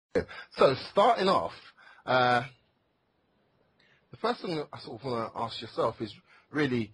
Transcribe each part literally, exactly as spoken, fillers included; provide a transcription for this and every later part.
So starting off, uh, the first thing I sort of want to ask yourself is really,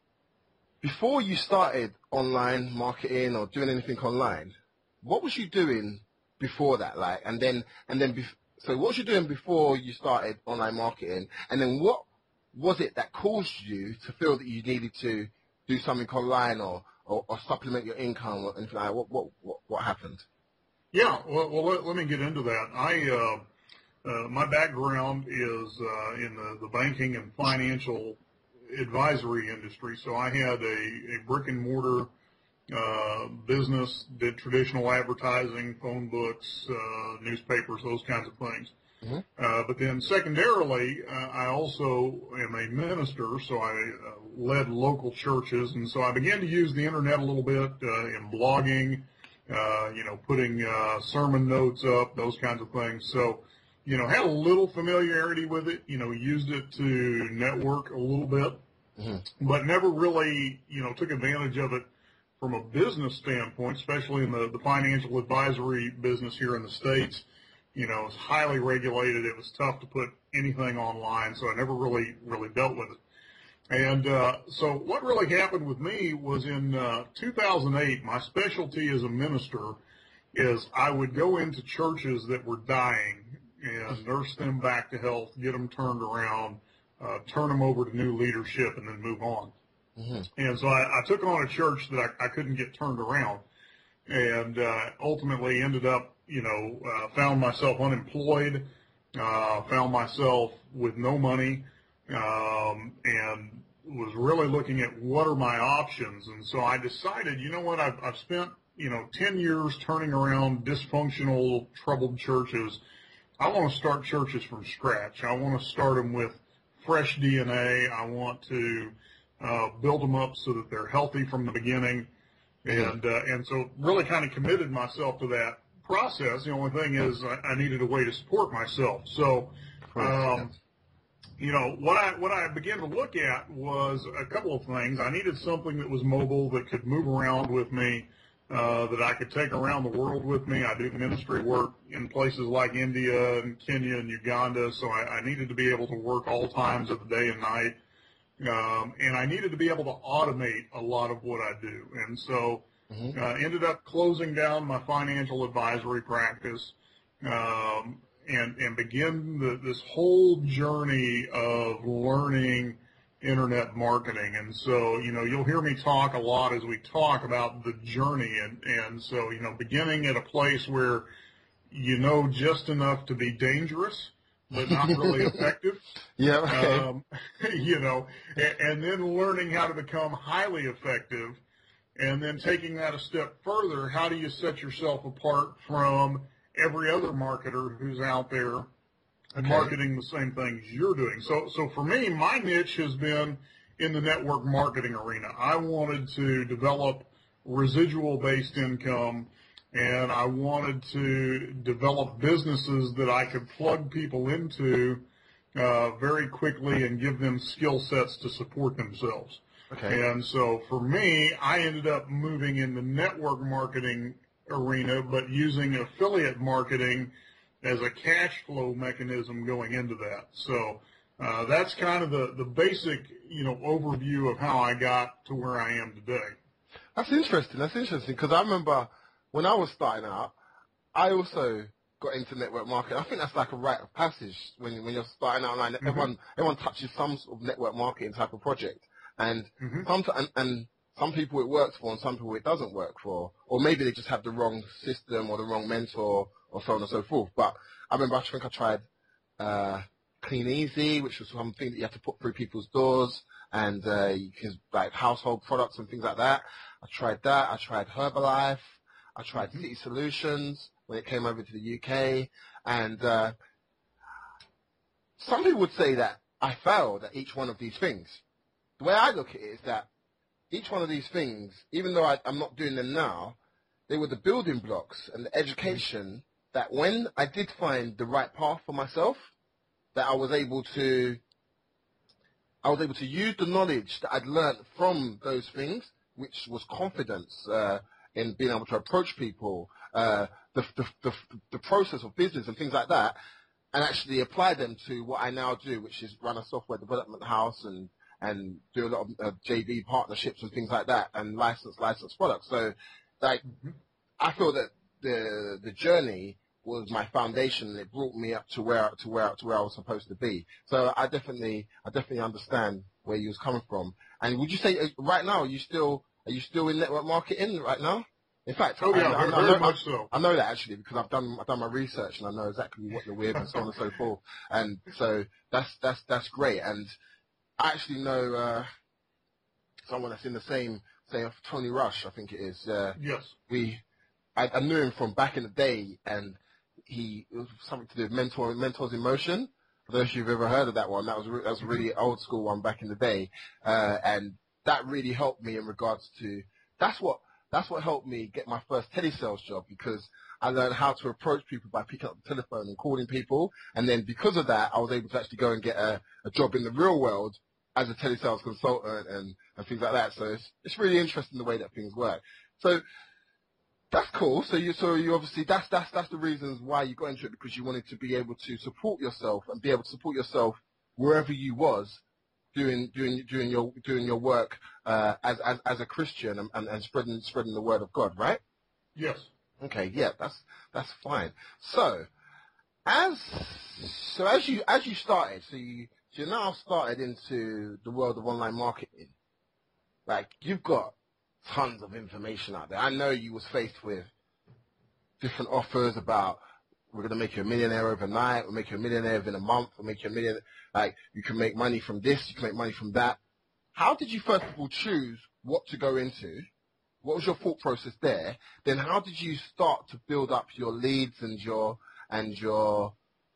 before you started online marketing or doing anything online, what was you doing before that? Like, and then, and then, bef- so what was you doing before you started online marketing? And then what was it that caused you to feel that you needed to do something online or, or, or supplement your income or anything like that? What, what, what, what happened? Yeah, well, well let, let me get into that. I, uh, uh, my background is uh, in the, the banking and financial advisory industry. So I had a, a brick and mortar uh, business, did traditional advertising, phone books, uh, newspapers, those kinds of things. Mm-hmm. Uh, but then secondarily, uh, I also am a minister, so I uh, led local churches, and so I began to use the internet a little bit uh, in blogging, uh, you know, putting uh, sermon notes up, those kinds of things. So, you know, had a little familiarity with it, you know, used it to network a little bit, mm-hmm. but never really, you know, took advantage of it from a business standpoint, especially in the, the financial advisory business here in the States. You know, it's highly regulated. It was tough to put anything online, so I never really, really dealt with it. And uh, so what really happened with me was in uh, two thousand eight, my specialty as a minister is I would go into churches that were dying and nurse them back to health, get them turned around, uh, turn them over to new leadership, and then move on. Mm-hmm. And so I, I took on a church that I, I couldn't get turned around, and uh, ultimately ended up, you know, uh, found myself unemployed, uh, found myself with no money, um, and was really looking at what are my options. And so I decided, you know what, I've, I've spent, you know, ten years turning around dysfunctional, troubled churches. I want to start churches from scratch. I want to start them with fresh D N A. I want to uh, build them up so that they're healthy from the beginning. And, uh, and so really kind of committed myself to that process. The only thing is I, I needed a way to support myself. So, um, you know, what I, what I began to look at was a couple of things. I needed something that was mobile, that could move around with me, uh, that I could take around the world with me. I do ministry work in places like India and Kenya and Uganda. So I, I needed to be able to work all times of the day and night. Um, and I needed to be able to automate a lot of what I do. And so mm-hmm. uh, ended up closing down my financial advisory practice um, and, and begin the, this whole journey of learning internet marketing. And so, you know, you'll hear me talk a lot as we talk about the journey. And, and so, you know, beginning at a place where you know just enough to be dangerous, but not really effective. Yeah. Okay. Um, you know, and, and then learning how to become highly effective, and then taking that a step further. How do you set yourself apart from every other marketer who's out there okay. marketing the same things you're doing? So, so for me, my niche has been in the network marketing arena. I wanted to develop residual-based income, and I wanted to develop businesses that I could plug people into uh, very quickly and give them skill sets to support themselves. Okay. And so for me, I ended up moving in the network marketing arena, but using affiliate marketing as a cash flow mechanism going into that. So uh, that's kind of the, the basic, you know, overview of how I got to where I am today. That's interesting. That's interesting because I remember when I was starting out, I also got into network marketing. I think that's like a rite of passage when when you're starting out online. Mm-hmm. Everyone everyone touches some sort of network marketing type of project, and mm-hmm. some and, and some people it works for, and some people it doesn't work for, or maybe they just have the wrong system or the wrong mentor, or so on and so forth. But I remember I think I tried uh, Clean Easy, which was something that you have to put through people's doors, and uh, you can like household products and things like that. I tried that. I tried Herbalife. I tried mm-hmm. City Solutions when it came over to the U K, and uh, some people would say that I failed at each one of these things. The way I look at it is that each one of these things, even though I, I'm not doing them now, they were the building blocks and the education that when I did find the right path for myself, that I was able to, I was able to use the knowledge that I'd learned from those things, which was confidence, uh, in being able to approach people, uh, the, the, the, the process of business and things like that, and actually apply them to what I now do, which is run a software development house and, and do a lot of uh, J V partnerships and things like that, and license license products. So, like, I feel that the the journey was my foundation, and it brought me up to where to where to where I was supposed to be. So I definitely I definitely understand where you was coming from. And would you say uh, right now are you still are you still in network marketing right now? In fact, Oh yeah, I, I, very, I, know, very much so. I know that actually because I've done I've done my research and I know exactly what you're with and so on and so forth. And so that's that's that's great. And I actually know uh, someone that's in the same, say, Tony Rush, I think it is. Uh, Yes. We, I, I knew him from back in the day, and he it was something to do with mentor, mentors in motion. I don't know if you've ever heard of that one. That was re- that was a really old school one back in the day, uh, and that really helped me in regards to that's what that's what helped me get my first telesales job, because I learned how to approach people by picking up the telephone and calling people, and then because of that, I was able to actually go and get a, a job in the real world as a telesales consultant and, and things like that. So it's, it's really interesting the way that things work. So that's cool. So you, so you obviously, that's, that's, that's the reasons why you got into it, because you wanted to be able to support yourself and be able to support yourself wherever you was doing, doing, doing your, doing your work, uh, as, as, as a Christian and, and, and spreading, spreading the word of God, right? Yes. Okay. Yeah, that's, that's fine. So as, so as you, as you started, so you, So you're now started into the world of online marketing. Like, you've got tons of information out there. I know you was faced with different offers about, we're going to make you a millionaire overnight, we'll make you a millionaire within a month, we'll make you a million, like, you can make money from this, you can make money from that. How did you first of all choose what to go into? What was your thought process there? Then how did you start to build up your leads and your, and your,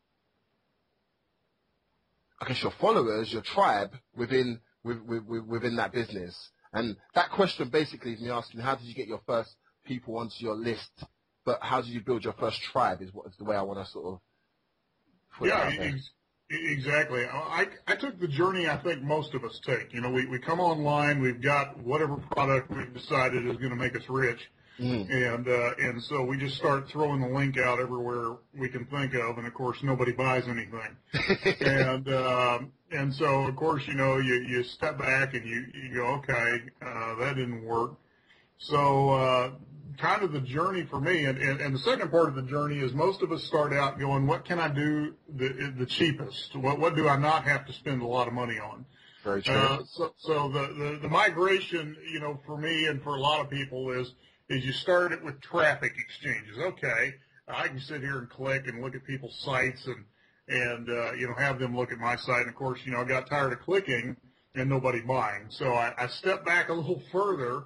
I guess your followers, your tribe within with, with, within that business? And that question basically is me asking, how did you get your first people onto your list? But how did you build your first tribe? Is what is the way I want to sort of put Yeah, it out there. ex- exactly. I I took the journey I think most of us take. You know, we we come online, we've got whatever product we've decided is going to make us rich. Mm. And uh, and so we just start throwing the link out everywhere we can think of, and of course nobody buys anything. and um, and so of course you know you you step back and you you go, okay, uh, that didn't work. So uh, kind of the journey for me, and, and and the second part of the journey is most of us start out going, what can I do the the cheapest? What what do I not have to spend a lot of money on? Very true. Uh, so so the, the the migration, you know, for me and for a lot of people is. is you start it with traffic exchanges. Okay, I can sit here and click and look at people's sites and, and uh, you know, have them look at my site. And, of course, you know, I got tired of clicking and nobody buying. So I, I stepped back a little further.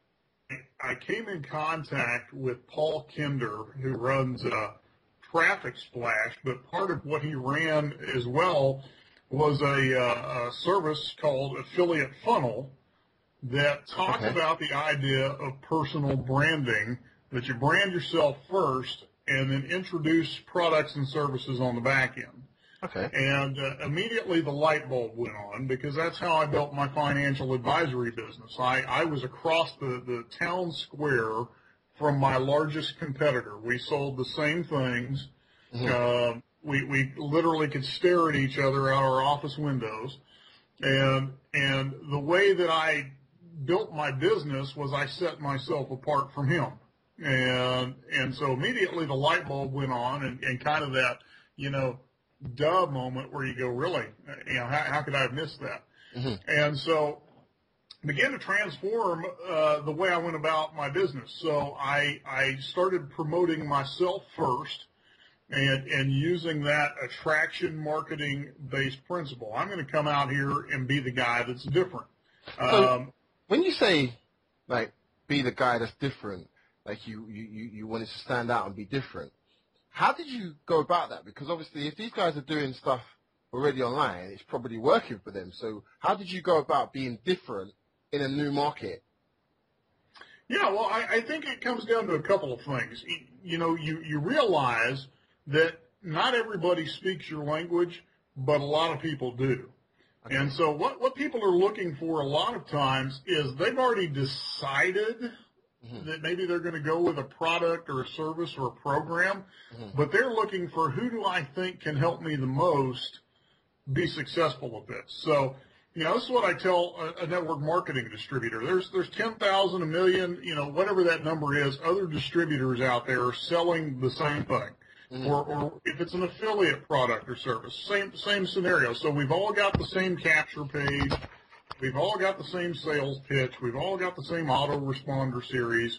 I came in contact with Paul Kinder, who runs uh, Traffic Splash, but part of what he ran as well was a, uh, a service called Affiliate Funnel, that talks Okay. about the idea of personal branding, that you brand yourself first and then introduce products and services on the back end. Okay. And uh, immediately the light bulb went on, because that's how I built my financial advisory business. I, I was across the, the town square from my largest competitor. We sold the same things. Mm-hmm. Uh, we, we literally could stare at each other out our office windows. And, and the way that I built my business was I set myself apart from him. And and so immediately the light bulb went on, and, and kind of that, you know, duh moment where you go, really, you know, how, how could I have missed that? Mm-hmm. And so began to transform uh, the way I went about my business. So I I started promoting myself first, and and using that attraction marketing based principle. I'm going to come out here and be the guy that's different. So, Um, when you say, like, be the guy that's different, like you, you, you you wanted to stand out and be different, how did you go about that? Because obviously if these guys are doing stuff already online, it's probably working for them. So how did you go about being different in a new market? Yeah, well, I, I think it comes down to a couple of things. You know, you, you realize that not everybody speaks your language, but a lot of people do. Okay. And so what, what people are looking for a lot of times is they've already decided mm-hmm. that maybe they're going to go with a product or a service or a program, mm-hmm. but they're looking for who do I think can help me the most be successful with this. So, you know, this is what I tell a, a network marketing distributor. There's there's ten thousand, a million, you know, whatever that number is, other distributors out there selling the same thing. Mm-hmm. Or, or if it's an affiliate product or service, same same scenario. So we've all got the same capture page. We've all got the same sales pitch. We've all got the same autoresponder series.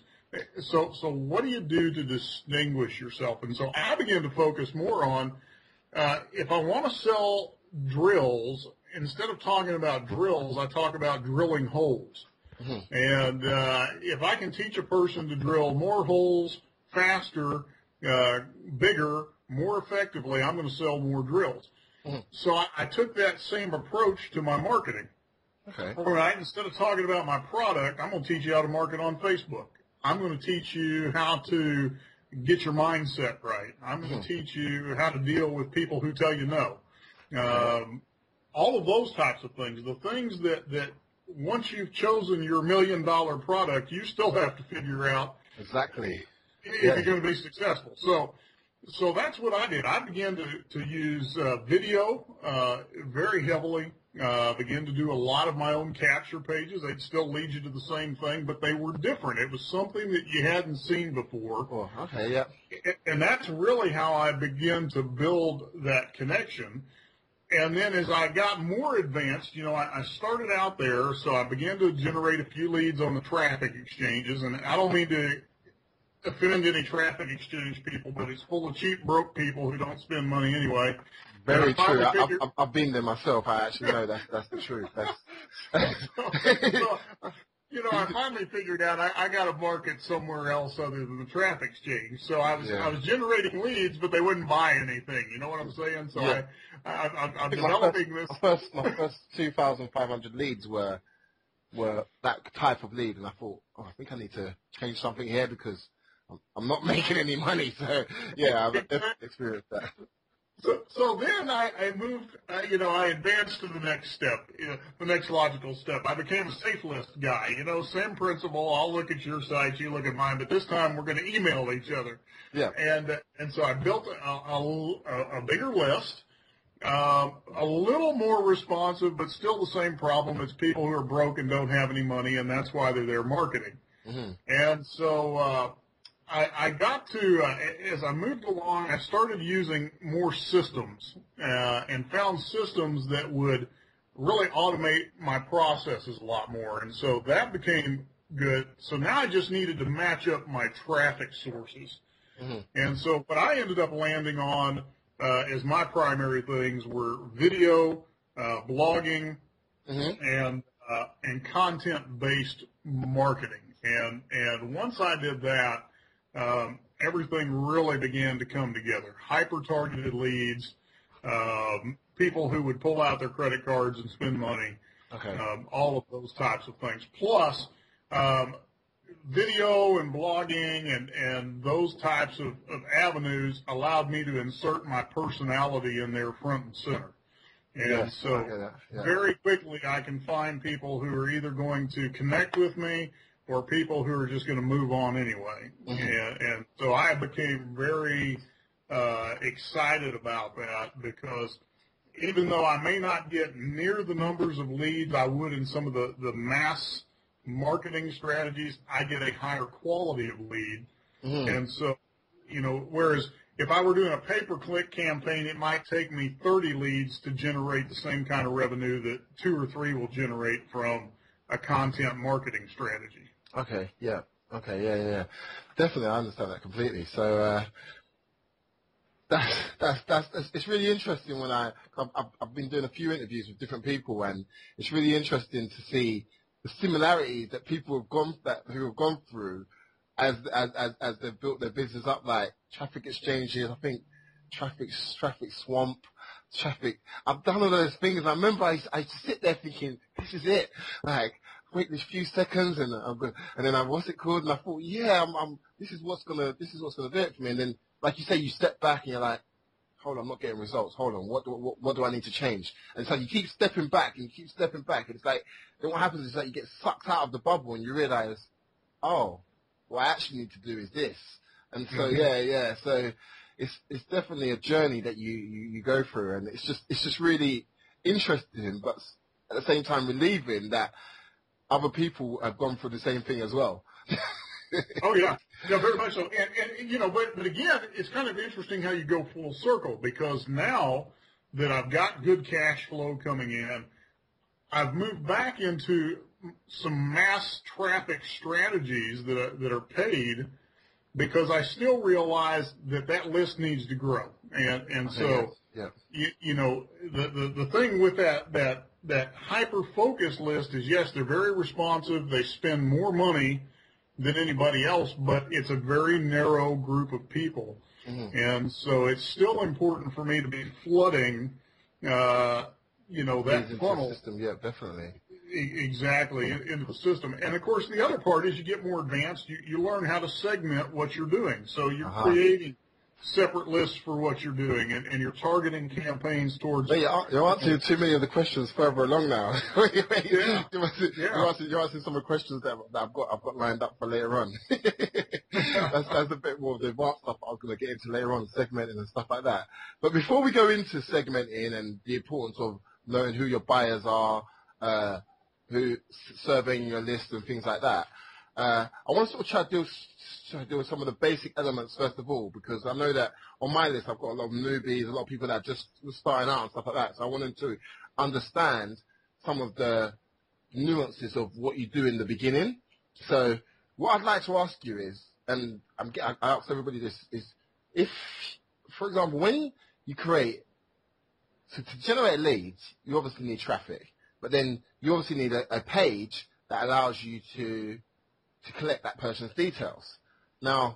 So so what do you do to distinguish yourself? And so I began to focus more on uh, if I want to sell drills, instead of talking about drills, I talk about drilling holes. Mm-hmm. And uh, if I can teach a person to drill more holes faster, uh, bigger, more effectively, I'm going to sell more drills. Mm-hmm. So I, I took that same approach to my marketing. Okay. All right. Instead of talking about my product, I'm going to teach you how to market on Facebook. I'm going to teach you how to get your mindset right. I'm going to mm-hmm. teach you how to deal with people who tell you no. Um, all of those types of things, the things that, that once you've chosen your million dollar product, you still have to figure out exactly if yeah. you're going to be successful. So, so that's what I did. I began to, to use uh, video uh, very heavily, uh, began to do a lot of my own capture pages. They'd still lead you to the same thing, but they were different. It was something that you hadn't seen before. Oh, okay, yeah. And that's really how I began to build that connection. And then as I got more advanced, you know, I, I started out there, so I began to generate a few leads on the traffic exchanges. And I don't mean to offend any traffic exchange people, but it's full of cheap, broke people who don't spend money anyway. Very true. I, figured, I've, I've been there myself. I actually know that's that's the truth. That's so, so, you know, I finally figured out I, I got to market somewhere else other than the traffic exchange. So I was yeah. I was generating leads, but they wouldn't buy anything. You know what I'm saying? So yeah. I, I, I I'm developing my this. First, my first, my first two thousand five hundred leads were were that type of lead, and I thought, oh, I think I need to change something here because I'm, I'm not making any money. So yeah, I've experienced that. So, so then I, I moved, uh, you know, I advanced to the next step, you know, the next logical step. I became a safe list guy, you know, same principle. I'll look at your site, you look at mine, but this time we're going to email each other. Yeah. And, uh, and so I built a, a, a bigger list, um, a little more responsive, but still the same problem. It's people who are broke and don't have any money, and that's why they're there marketing. Mm-hmm. And so, uh, I, I got to, uh, as I moved along, I started using more systems uh, and found systems that would really automate my processes a lot more. And so that became good. So now I just needed to match up my traffic sources. Mm-hmm. And so what I ended up landing on uh, as my primary things were video, uh, blogging, mm-hmm. and uh, and content-based marketing. And and once I did that, Um, everything really began to come together. Hyper-targeted leads, um, people who would pull out their credit cards and spend money, okay. um, all of those types of things. Plus, um, video and blogging and, and those types of, of avenues allowed me to insert my personality in there front and center. And yes, so yeah. very quickly I can find people who are either going to connect with me or people who are just going to move on anyway. Mm-hmm. And, and so I became very uh, excited about that because even though I may not get near the numbers of leads I would in some of the, the mass marketing strategies, I get a higher quality of lead. Mm-hmm. And so, you know, whereas if I were doing a pay-per-click campaign, it might take me thirty leads to generate the same kind of revenue that two or three will generate from a content marketing strategy. Okay, yeah, okay, yeah, yeah, yeah. Definitely, I understand that completely. So uh, that's, that's that's that's it's really interesting when I I've, I've been doing a few interviews with different people, and it's really interesting to see the similarities that people have gone that who have gone through as as as, as they've built their business up, like traffic exchanges. I think traffic traffic swamp. Traffic. I've done all those things. And I remember I used, I used to sit there thinking, this is it. Like, wait this few seconds, and I'm going, and then I what's it called? And I thought, yeah, I'm, I'm. This is what's gonna. This is what's gonna do it for me. And then, like you say, you step back and you're like, hold on, I'm not getting results. Hold on, what do what, what do I need to change? And so you keep stepping back and you keep stepping back. And it's like, then what happens is that you get sucked out of the bubble and you realize, oh, what I actually need to do is this. And so, yeah, yeah. So it's it's definitely a journey that you, you, you go through, and it's just it's just really interesting, but at the same time relieving that other people have gone through the same thing as well. Oh yeah, yeah, very much so. And, and you know, but but again, it's kind of interesting how you go full circle, because now that I've got good cash flow coming in, I've moved back into some mass traffic strategies that are, that are paid, because I still realize that that list needs to grow. And and Okay, so, yeah, you, you know, the, the, the thing with that, that, that hyper-focus list is, yes, they're very responsive. They spend more money than anybody else, but it's a very narrow group of people. Mm-hmm. And so it's still important for me to be flooding, uh, you know, that into funnel. the system, yeah, definitely. Exactly, into the system. And, of course, the other part is you get more advanced. You, you learn how to segment what you're doing. So you're Uh-huh. creating separate lists for what you're doing, and, and you're targeting campaigns towards. But you're, you're answering too many of the questions further along now. Yeah. you're, answering, Yeah. you're, answering, you're answering some of the questions that, that I've got I've got lined up for later on. that's, that's a bit more of the advanced stuff I was going to get into later on, segmenting and stuff like that. But before we go into segmenting and the importance of knowing who your buyers are, uh, who surveying your list and things like that, uh, I want to sort of try to deal, try to deal with some of the basic elements first of all, because I know that on my list I've got a lot of newbies, a lot of people that are just starting out and stuff like that. So I wanted to understand some of the nuances of what you do in the beginning. So what I'd like to ask you is, and I'm, I ask everybody this, is if, for example, when you create, so to generate leads, you obviously need traffic, but then you obviously need a, a page that allows you to to collect that person's details. Now,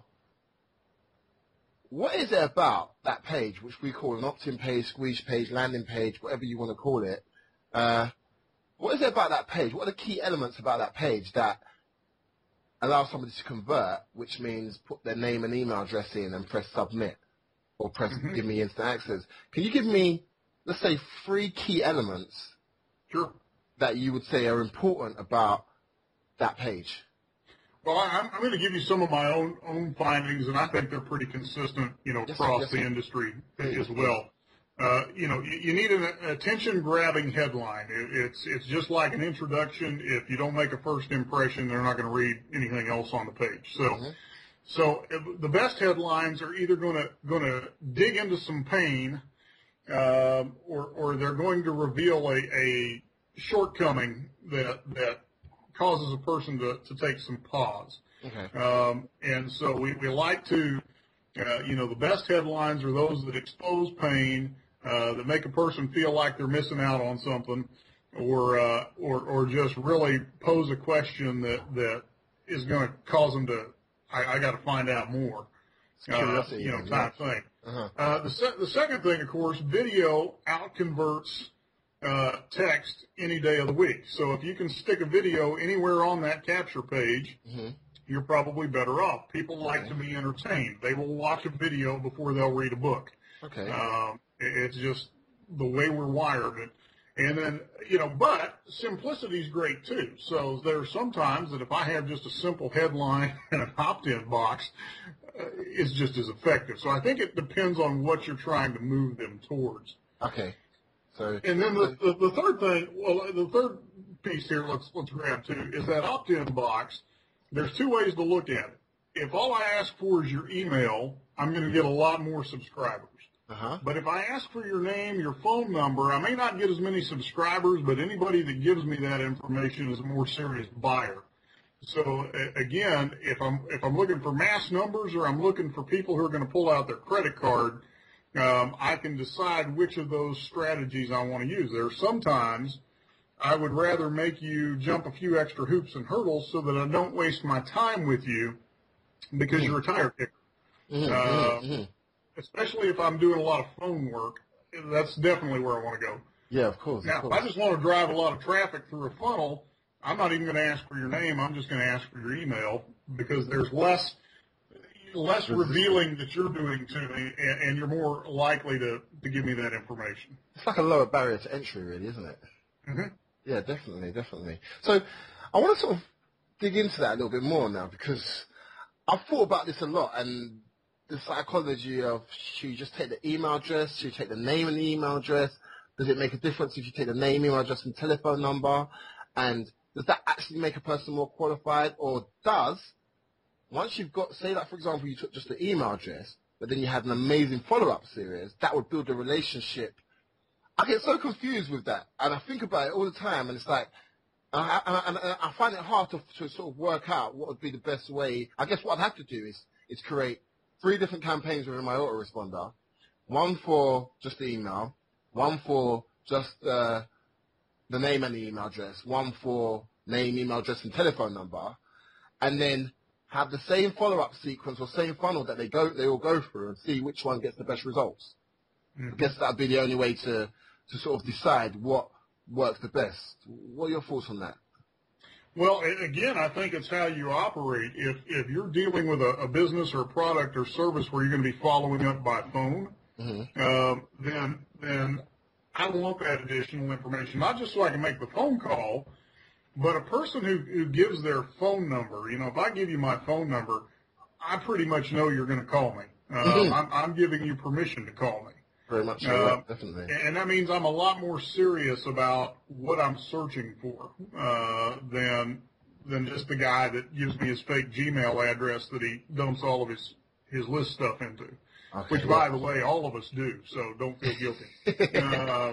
what is it about that page, which we call an opt-in page, squeeze page, landing page, whatever you want to call it? Uh, what is it about that page? What are the key elements about that page that allows somebody to convert, which means put their name and email address in and press submit or press Mm-hmm. give me instant access? Can you give me, let's say, three key elements Sure. that you would say are important about that page? Well, I'm, I'm going to give you some of my own own findings, and I think they're pretty consistent, you know, Yes, across yes, the sir. industry Please, as please. well. Uh, you know, you, you need an attention-grabbing headline. It, it's it's just like an introduction. If you don't make a first impression, they're not going to read anything else on the page. So, Mhm. so if the best headlines are either going to going to dig into some pain, um, or or they're going to reveal a, a shortcoming that that causes a person to, to take some pause. Okay. Um, and so we, we like to, uh, you know, the best headlines are those that expose pain, uh, that make a person feel like they're missing out on something, or uh, or, or just really pose a question that, that is going to cause them to, I, I got to find out more, uh, Curiosity, you know, yeah. type thing. Uh-huh. Uh, the, se- the second thing, of course, video outconverts uh, text any day of the week. So if you can stick a video anywhere on that capture page, Mhm. you're probably better off. People like Okay. to be entertained. They will watch a video before they'll read a book. Okay. Um, it- it's just the way we're wired. And then, you know, but simplicity is great too. So there are some times that if I have just a simple headline and an opt-in box, uh, it's just as effective. So I think it depends on what you're trying to move them towards. Okay. So. And then the, the, the third thing, well, the third piece here, let's let's grab too, is that opt-in box. There's two ways to look at it. If all I ask for is your email, I'm going to get a lot more subscribers. Uh-huh. But if I ask for your name, your phone number, I may not get as many subscribers, but anybody that gives me that information is a more serious buyer. So a- again, if I'm if I'm looking for mass numbers or I'm looking for people who are going to pull out their credit card, um, I can decide which of those strategies I want to use. There are sometimes I would rather make you jump a few extra hoops and hurdles so that I don't waste my time with you because you're a tire kicker. Mhm, Uh, mhm, mhm. Especially if I'm doing a lot of phone work, that's definitely where I want to go. Yeah, of course. Now, of if course. I just want to drive a lot of traffic through a funnel, I'm not even going to ask for your name. I'm just going to ask for your email because there's less less revealing that you're doing to me, and, and you're more likely to, to give me that information. It's like a lower barrier to entry, really, isn't it? Mm-hmm. Yeah, definitely, definitely. So I want to sort of dig into that a little bit more now because I've thought about this a lot, and the psychology of should you just take the email address, should you take the name and the email address? Does it make a difference if you take the name, email address, and telephone number? And does that actually make a person more qualified? Or does, once you've got, say that, for example, you took just the email address, but then you had an amazing follow-up series, that would build a relationship. I get so confused with that, and I think about it all the time, and it's like, I, I, I, I find it hard to, to sort of work out what would be the best way. I guess what I'd have to do is, is create three different campaigns within my autoresponder, one for just the email, one for just uh, the name and the email address, one for name, email address, and telephone number, and then have the same follow-up sequence or same funnel that they go, they all go through, and see which one gets the best results. Mm-hmm. I guess that would be the only way to, to sort of decide what works the best. What are your thoughts on that? Well, again, I think it's how you operate. If if you're dealing with a, a business or a product or service where you're going to be following up by phone, mm-hmm. um, then then I want that additional information, not just so I can make the phone call, but a person who, who gives their phone number. You know, if I give you my phone number, I pretty much know you're going to call me. Uh, mm-hmm. I'm, I'm giving you permission to call me. Very much so, uh, definitely. And that means I'm a lot more serious about what I'm searching for uh, than than just the guy that gives me his fake Gmail address that he dumps all of his, his list stuff into, okay, which, by the way, all of us do, so don't feel guilty. uh,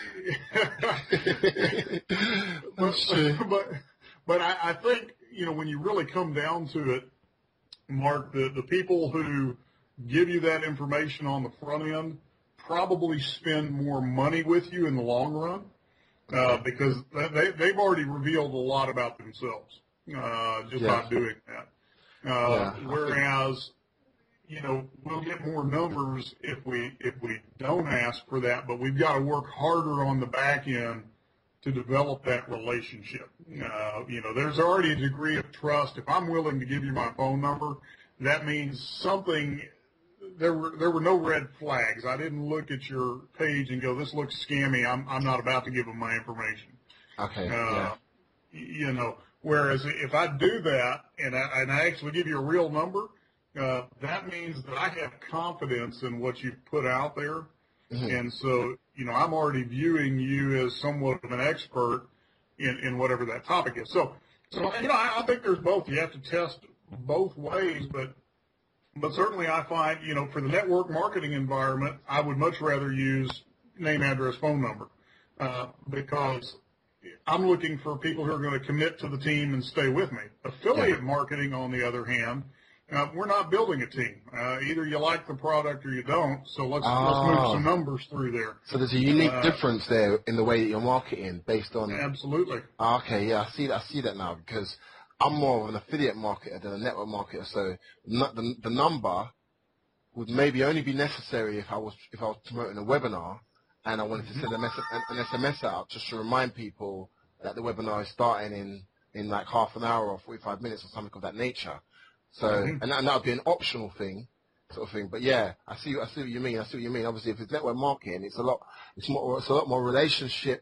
but, but, but I, I think, you know, when you really come down to it, Mark, the, the people who give you that information on the front end probably spend more money with you in the long run uh, because they, they've already revealed a lot about themselves uh, just yeah. by doing that. Uh, yeah. Whereas, you know, we'll get more numbers if we if we don't ask for that, but we've got to work harder on the back end to develop that relationship. Uh, you know, there's already a degree of trust. If I'm willing to give you my phone number, that means something. There were there were no red flags. I didn't look at your page and go, "This looks scammy. I'm I'm not about to give them my information." Okay. Uh, yeah. You know, whereas if I do that and I, and I actually give you a real number, uh, that means that I have confidence in what you've put out there, mm-hmm. and so you know I'm already viewing you as somewhat of an expert in in whatever that topic is. So so you know I, I think there's both. You have to test both ways, but. But certainly I find, you know, for the network marketing environment, I would much rather use name, address, phone number uh, because I'm looking for people who are going to commit to the team and stay with me. Affiliate marketing, on the other hand, uh, we're not building a team. Uh, either you like the product or you don't, so let's, oh. let's move some numbers through there. So there's a unique uh, difference there in the way that you're marketing based on... Absolutely. Okay, yeah, I see that, I see that now because... I'm more of an affiliate marketer than a network marketer, so the, the number would maybe only be necessary if I was if I was promoting a webinar and I wanted to send a mess, an, an S M S out just to remind people that the webinar is starting in, in like half an hour or forty-five minutes or something of that nature. So mm-hmm. and, that, and that would be an optional thing, sort of thing. But yeah, I see I see what you mean. I see what you mean. Obviously, if it's network marketing, it's a lot it's more it's a lot more relationship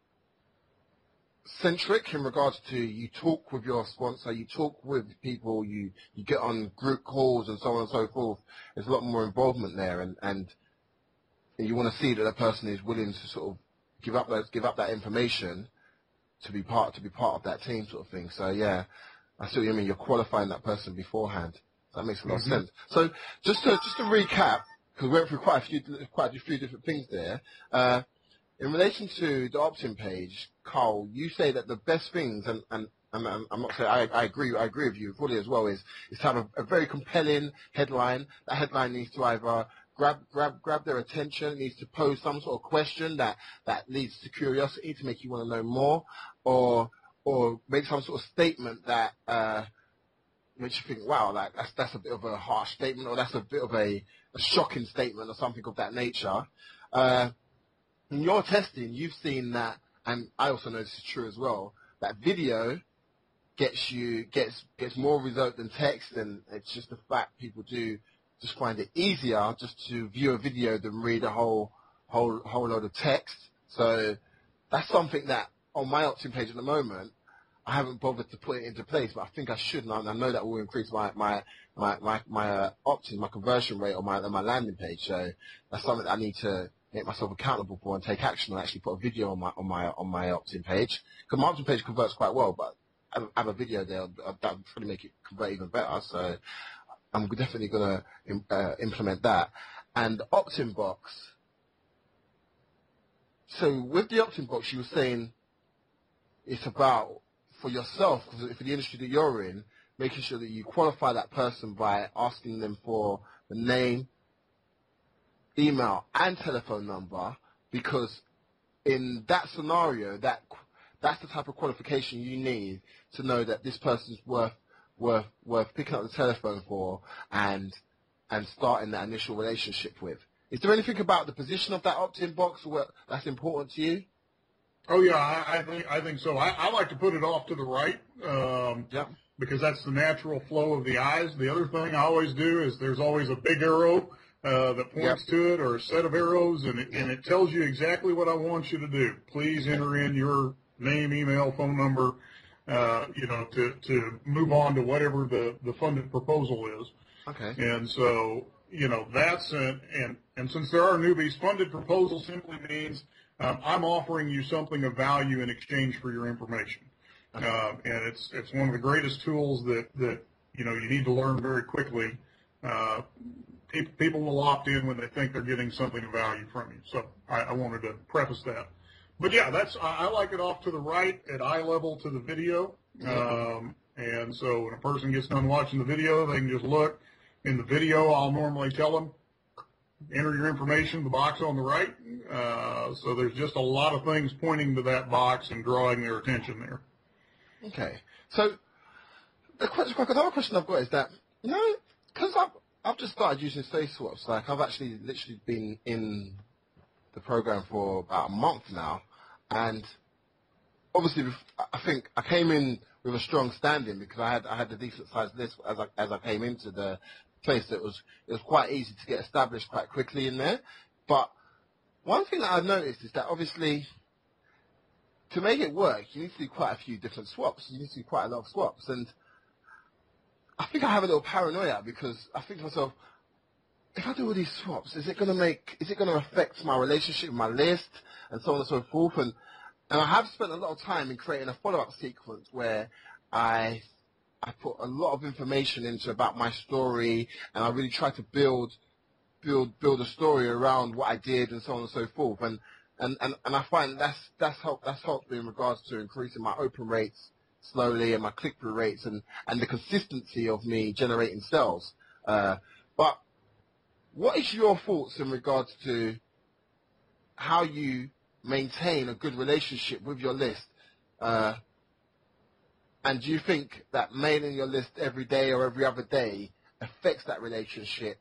centric in regards to you talk with your sponsor, you talk with people, you, you get on group calls and so on and so forth. There's a lot more involvement there, and, and you want to see that a person is willing to sort of give up those, give up that information to be part to be part of that team, sort of thing. So yeah, I see what you mean. You're qualifying that person beforehand. That makes a lot mm-hmm. of sense. So just to just to recap, because we went through quite a few quite a few different things there. Uh, In relation to the opt-in page, Carl, you say that the best things, and, and, and I'm not saying I, I agree, I agree with you fully as well, is, is to have a, a very compelling headline. That headline needs to either grab, grab, grab their attention, it needs to pose some sort of question that, that leads to curiosity to make you want to know more, or, or make some sort of statement that, uh, makes you think, wow, like that's, that's a bit of a harsh statement, or that's a bit of a, a shocking statement, or something of that nature. Uh, In your testing, you've seen that, and I also know this is true as well, that video gets you gets gets more result than text, and it's just the fact people do just find it easier just to view a video than read a whole whole whole load of text. So that's something that on my opt-in page at the moment, I haven't bothered to put it into place, but I think I should, and I know that will increase my my my my, my uh, opt-in, my conversion rate on my on my landing page. So that's something that I need to make myself accountable for and take action and actually put a video on my on my on my opt-in page. Because my opt-in page converts quite well, but I have, I have a video there that would probably make it convert even better. So I'm definitely going to uh, implement that. And the opt-in box. So with the opt-in box, you were saying it's about, for yourself, for the industry that you're in, making sure that you qualify that person by asking them for the name, email, and telephone number, because in that scenario, that that's the type of qualification you need to know that this person's worth worth worth picking up the telephone for and and starting that initial relationship with. Is there anything about the position of that opt-in box that's important to you? Oh yeah, I, I think I think so. I, I like to put it off to the right, um, yeah. because that's the natural flow of the eyes. The other thing I always do is there's always a big arrow uh, that points yep. to it, or a set of arrows, and it, and it tells you exactly what I want you to do. Please enter in your name, email, phone number, uh, you know, to, to move on to whatever the, the funded proposal is. Okay. And so, you know, that's an, and and since there are newbies, funded proposal simply means Um, I'm offering you something of value in exchange for your information, uh, and it's it's one of the greatest tools that, that you know you need to learn very quickly. Uh, people, people will opt in when they think they're getting something of value from you. So I, I wanted to preface that. But yeah, that's I, I like it off to the right at eye level to the video, um, and so when a person gets done watching the video, they can just look. In the video, I'll normally tell them, enter your information in the box on the right. Uh, so there's just a lot of things pointing to that box and drawing their attention there. Okay. So the question, another question I've got is that, you know, because I've, I've just started using SafeSwaps, like I've actually literally been in the program for about a month now, and obviously I think I came in with a strong standing because I had I had a decent sized list as I as I came into the place. That was it was quite easy to get established quite quickly in there. But one thing that I've noticed is that obviously to make it work, you need to do quite a few different swaps. You need to do quite a lot of swaps, and I think I have a little paranoia because I think to myself, if I do all these swaps, is it going to make, is it going to affect my relationship with my list and so on and so forth? And and I have spent a lot of time in creating a follow-up sequence where I I put a lot of information into about my story, and I really try to build build build a story around what I did and so on and so forth. And and, and, and I find that's that's helped that's helped me in regards to increasing my open rates slowly and my click-through rates and, and the consistency of me generating sales. Uh, but what is your thoughts in regards to how you maintain a good relationship with your list? Uh, and do you think that mailing your list every day or every other day affects that relationship?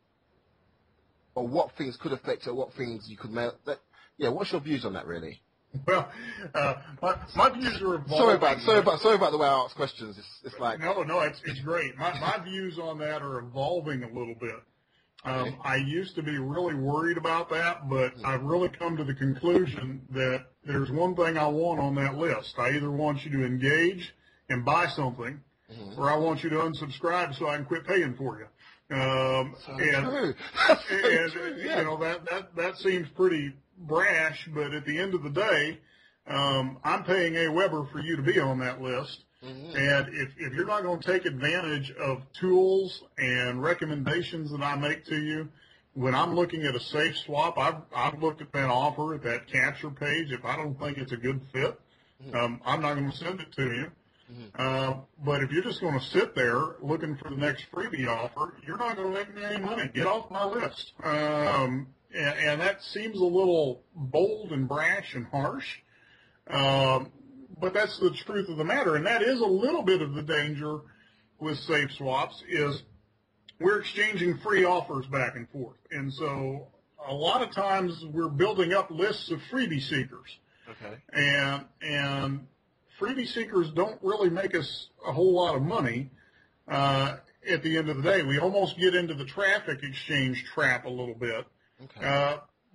Or what things could affect it, or what things you could mail? That, yeah, what's your views on that, really? Well, uh, my, my views are evolving. Sorry about, sorry about, sorry about the way I ask questions. It's, it's like no, no, it's it's great. My my views on that are evolving a little bit. Um, okay. I used to be really worried about that, but mm-hmm. I've really come to the conclusion that there's one thing I want on that list. I either want you to engage and buy something, mm-hmm. or I want you to unsubscribe so I can quit paying for you. Um, so and, true. and true, yeah. you know that that that seems pretty brash, but at the end of the day, um, I'm paying AWeber for you to be on that list. Mm-hmm. And if, if you're not going to take advantage of tools and recommendations that I make to you, when I'm looking at a safe swap, I've, I've looked at that offer, at that capture page. If I don't think it's a good fit, mm-hmm. um, I'm not going to send it to you. Mm-hmm. Uh, but if you're just going to sit there looking for the next freebie offer, you're not going to make me any money. Get off my list. Um, and, and that seems a little bold and brash and harsh. Um, but that's the truth of the matter. And that is a little bit of the danger with safe swaps is we're exchanging free offers back and forth. And so a lot of times we're building up lists of freebie seekers. Okay. And, and freebie seekers don't really make us a whole lot of money. Uh, at the end of the day, we almost get into the traffic exchange trap a little bit. Okay. Uh,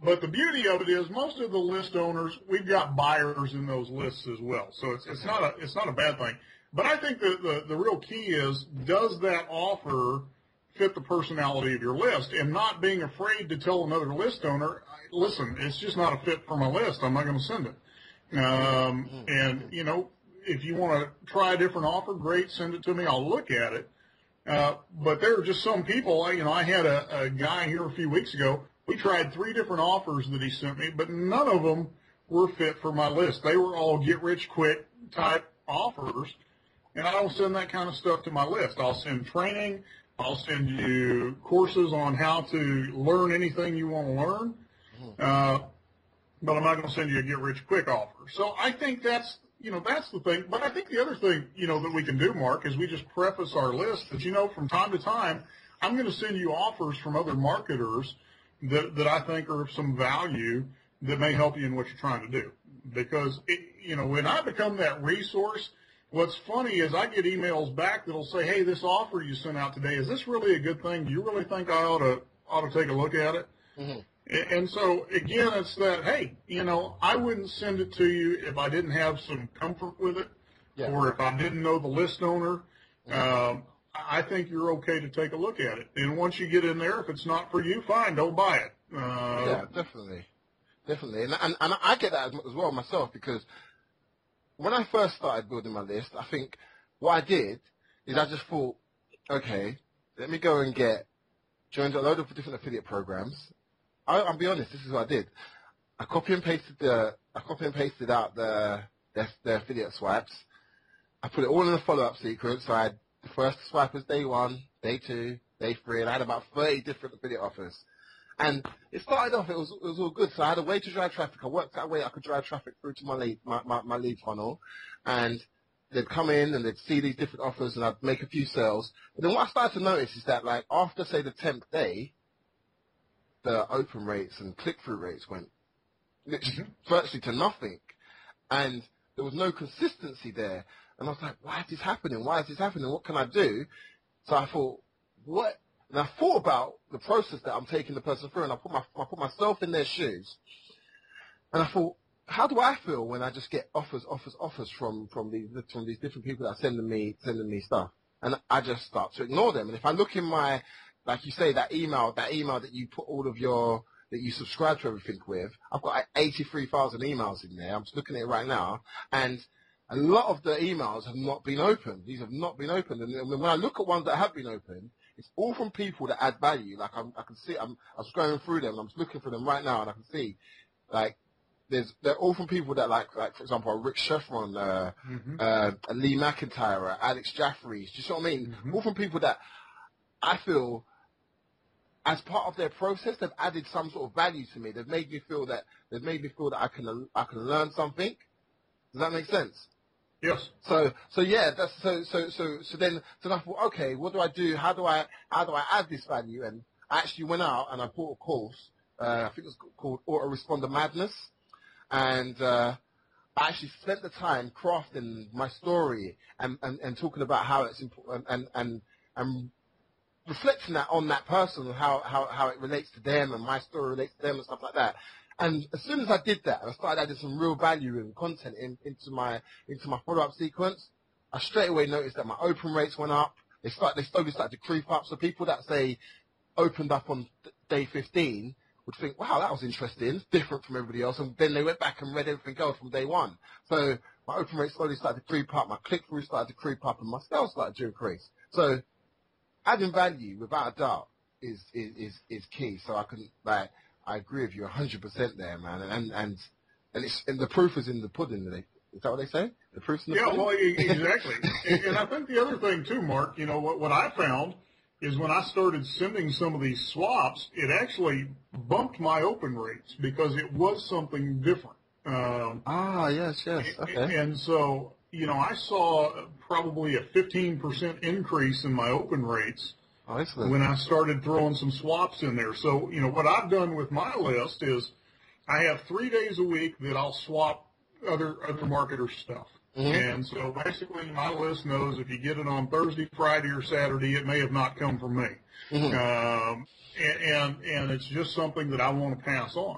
But the beauty of it is most of the list owners, we've got buyers in those lists as well. So it's, it's not a, it's not a bad thing. But I think the, the, the real key is, does that offer fit the personality of your list? And not being afraid to tell another list owner, listen, it's just not a fit for my list. I'm not going to send it. Um, and, you know, if you want to try a different offer, great, send it to me. I'll look at it. Uh, but there are just some people, you know, I had a, a guy here a few weeks ago. We tried three different offers that he sent me, but none of them were fit for my list. They were all get-rich-quick type offers, and I don't send that kind of stuff to my list. I'll send training. I'll send you courses on how to learn anything you want to learn, uh, but I'm not going to send you a get-rich-quick offer. So I think that's, you know, that's the thing. But I think the other thing, you know, that we can do, Mark, is we just preface our list that, you know, from time to time, I'm going to send you offers from other marketers that, that I think are of some value that may help you in what you're trying to do. Because, it, you know, when I become that resource, what's funny is I get emails back that'll say, hey, this offer you sent out today, is this really a good thing? Do you really think I ought to ought to take a look at it? Mm-hmm. And so, again, it's that, hey, you know, I wouldn't send it to you if I didn't have some comfort with it, yeah, or if I didn't know the list owner. Mm-hmm. Um, I think you're okay to take a look at it. And once you get in there, if it's not for you, fine, don't buy it. Uh, yeah, definitely. Definitely. And, and, and I get that as well myself, because when I first started building my list, I think what I did is I just thought, okay, let me go and get, joined a load of different affiliate programs. I, I'll be honest, this is what I did. I copy and pasted the, I copy and pasted out the, the, the affiliate swipes. I put it all in a follow-up sequence. So I had the first swipe was day one, day two, day three, and I had about thirty different affiliate offers. And it started off, it was, it was all good. So I had a way to drive traffic. I worked out a way I could drive traffic through to my lead, my, my, my lead funnel. And they'd come in and they'd see these different offers and I'd make a few sales. But then what I started to notice is that, like, after, say, the tenth day, the open rates and click-through rates went literally, virtually to nothing. And there was no consistency there. And I was like, why is this happening? Why is this happening? What can I do? So I thought, what? And I thought about the process that I'm taking the person through, and I put my I put myself in their shoes. And I thought, how do I feel when I just get offers, offers, offers from from these from these different people that are sending me sending me stuff, and I just start to ignore them. And if I look in my, like you say, that email, that email that you put all of your that you subscribe to everything with, I've got like eighty-three thousand emails in there. I'm just looking at it right now, and a lot of the emails have not been opened. These have not been opened, and when I look at ones that have been opened, it's all from people that add value. Like I'm, I can see, I'm, I'm scrolling through them, and I'm just looking for them right now, and I can see, like, there's, they're all from people that like, like for example, Rick Sheffron, uh, mm-hmm. uh, Lee McIntyre, Alex Jaffrey. Do you see what I mean? Mm-hmm. All from people that I feel, as part of their process, they've added some sort of value to me. They've made me feel that they've made me feel that I can, I can learn something. Does that make sense? Yes. So, so yeah, that's so, so, so, so then, so then I thought, okay, what do I do? How do I, how do I add this value? And I actually went out and I bought a course. Uh, I think it was called Autoresponder Madness, and uh, I actually spent the time crafting my story and, and, and talking about how it's important and and and reflecting that on that person, how how how it relates to them and my story relates to them and stuff like that. And as soon as I did that, I started adding some real value and content in, into my into my follow-up sequence. I straight away noticed that my open rates went up. They start they slowly started to creep up. So people that say opened up on day fifteen would think, wow, that was interesting, it's different from everybody else. And then they went back and read everything else from day one. So my open rate slowly started to creep up, my click-through started to creep up, and my sales started to increase. So adding value, without a doubt, is is is, is key. So I can like. I agree with you one hundred percent there, man. And and and, it's, and the proof is in the pudding. Is that what they say? The proof's in the yeah, pudding? Yeah, well, exactly. and, and I think the other thing, too, Mark, you know, what, what I found is when I started sending some of these swaps, it actually bumped my open rates because it was something different. Um, ah, yes, yes. Okay. And so, you know, I saw probably a fifteen percent increase in my open rates Oh, excellent. when I started throwing some swaps in there. So, you know, what I've done with my list is I have three days a week that I'll swap other other marketer stuff. Mm-hmm. And so basically my list knows if you get it on Thursday, Friday, or Saturday, it may have not come from me. Mm-hmm. Um, and, and, and it's just something that I want to pass on.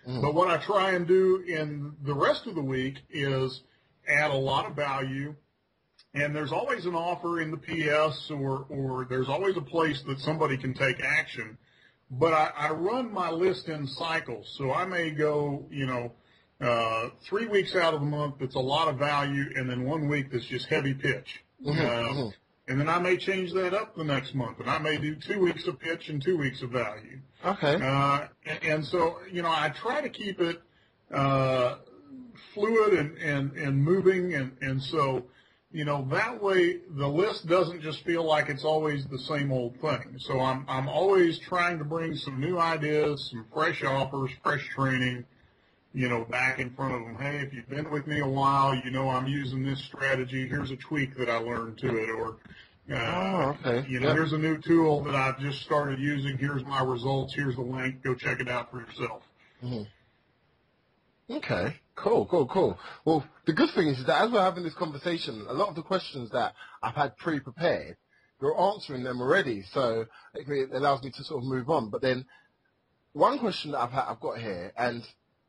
Mm. But what I try and do in the rest of the week is add a lot of value. And there's always an offer in the P S, or, or there's always a place that somebody can take action. But I, I run my list in cycles. So I may go, you know, uh, three weeks out of the month that's a lot of value, and then one week that's just heavy pitch. Mm-hmm, uh, mm-hmm. And then I may change that up the next month, and I may do two weeks of pitch and two weeks of value. Okay. Uh, and, and so, you know, I try to keep it uh, fluid and, and, and moving, and, and so – you know, that way the list doesn't just feel like it's always the same old thing. So I'm I'm always trying to bring some new ideas, some fresh offers, fresh training, you know, back in front of them. Hey, if you've been with me a while, you know I'm using this strategy. Here's a tweak that I learned to it. Or, uh, oh, okay. you know, yep. here's a new tool that I've just started using. Here's my results. Here's the link. Go check it out for yourself. Mm-hmm. Okay, cool, cool, cool. Well, the good thing is that as we're having this conversation, a lot of the questions that I've had pre-prepared, you're answering them already, so it allows me to sort of move on. But then one question that I've, had, I've got here, and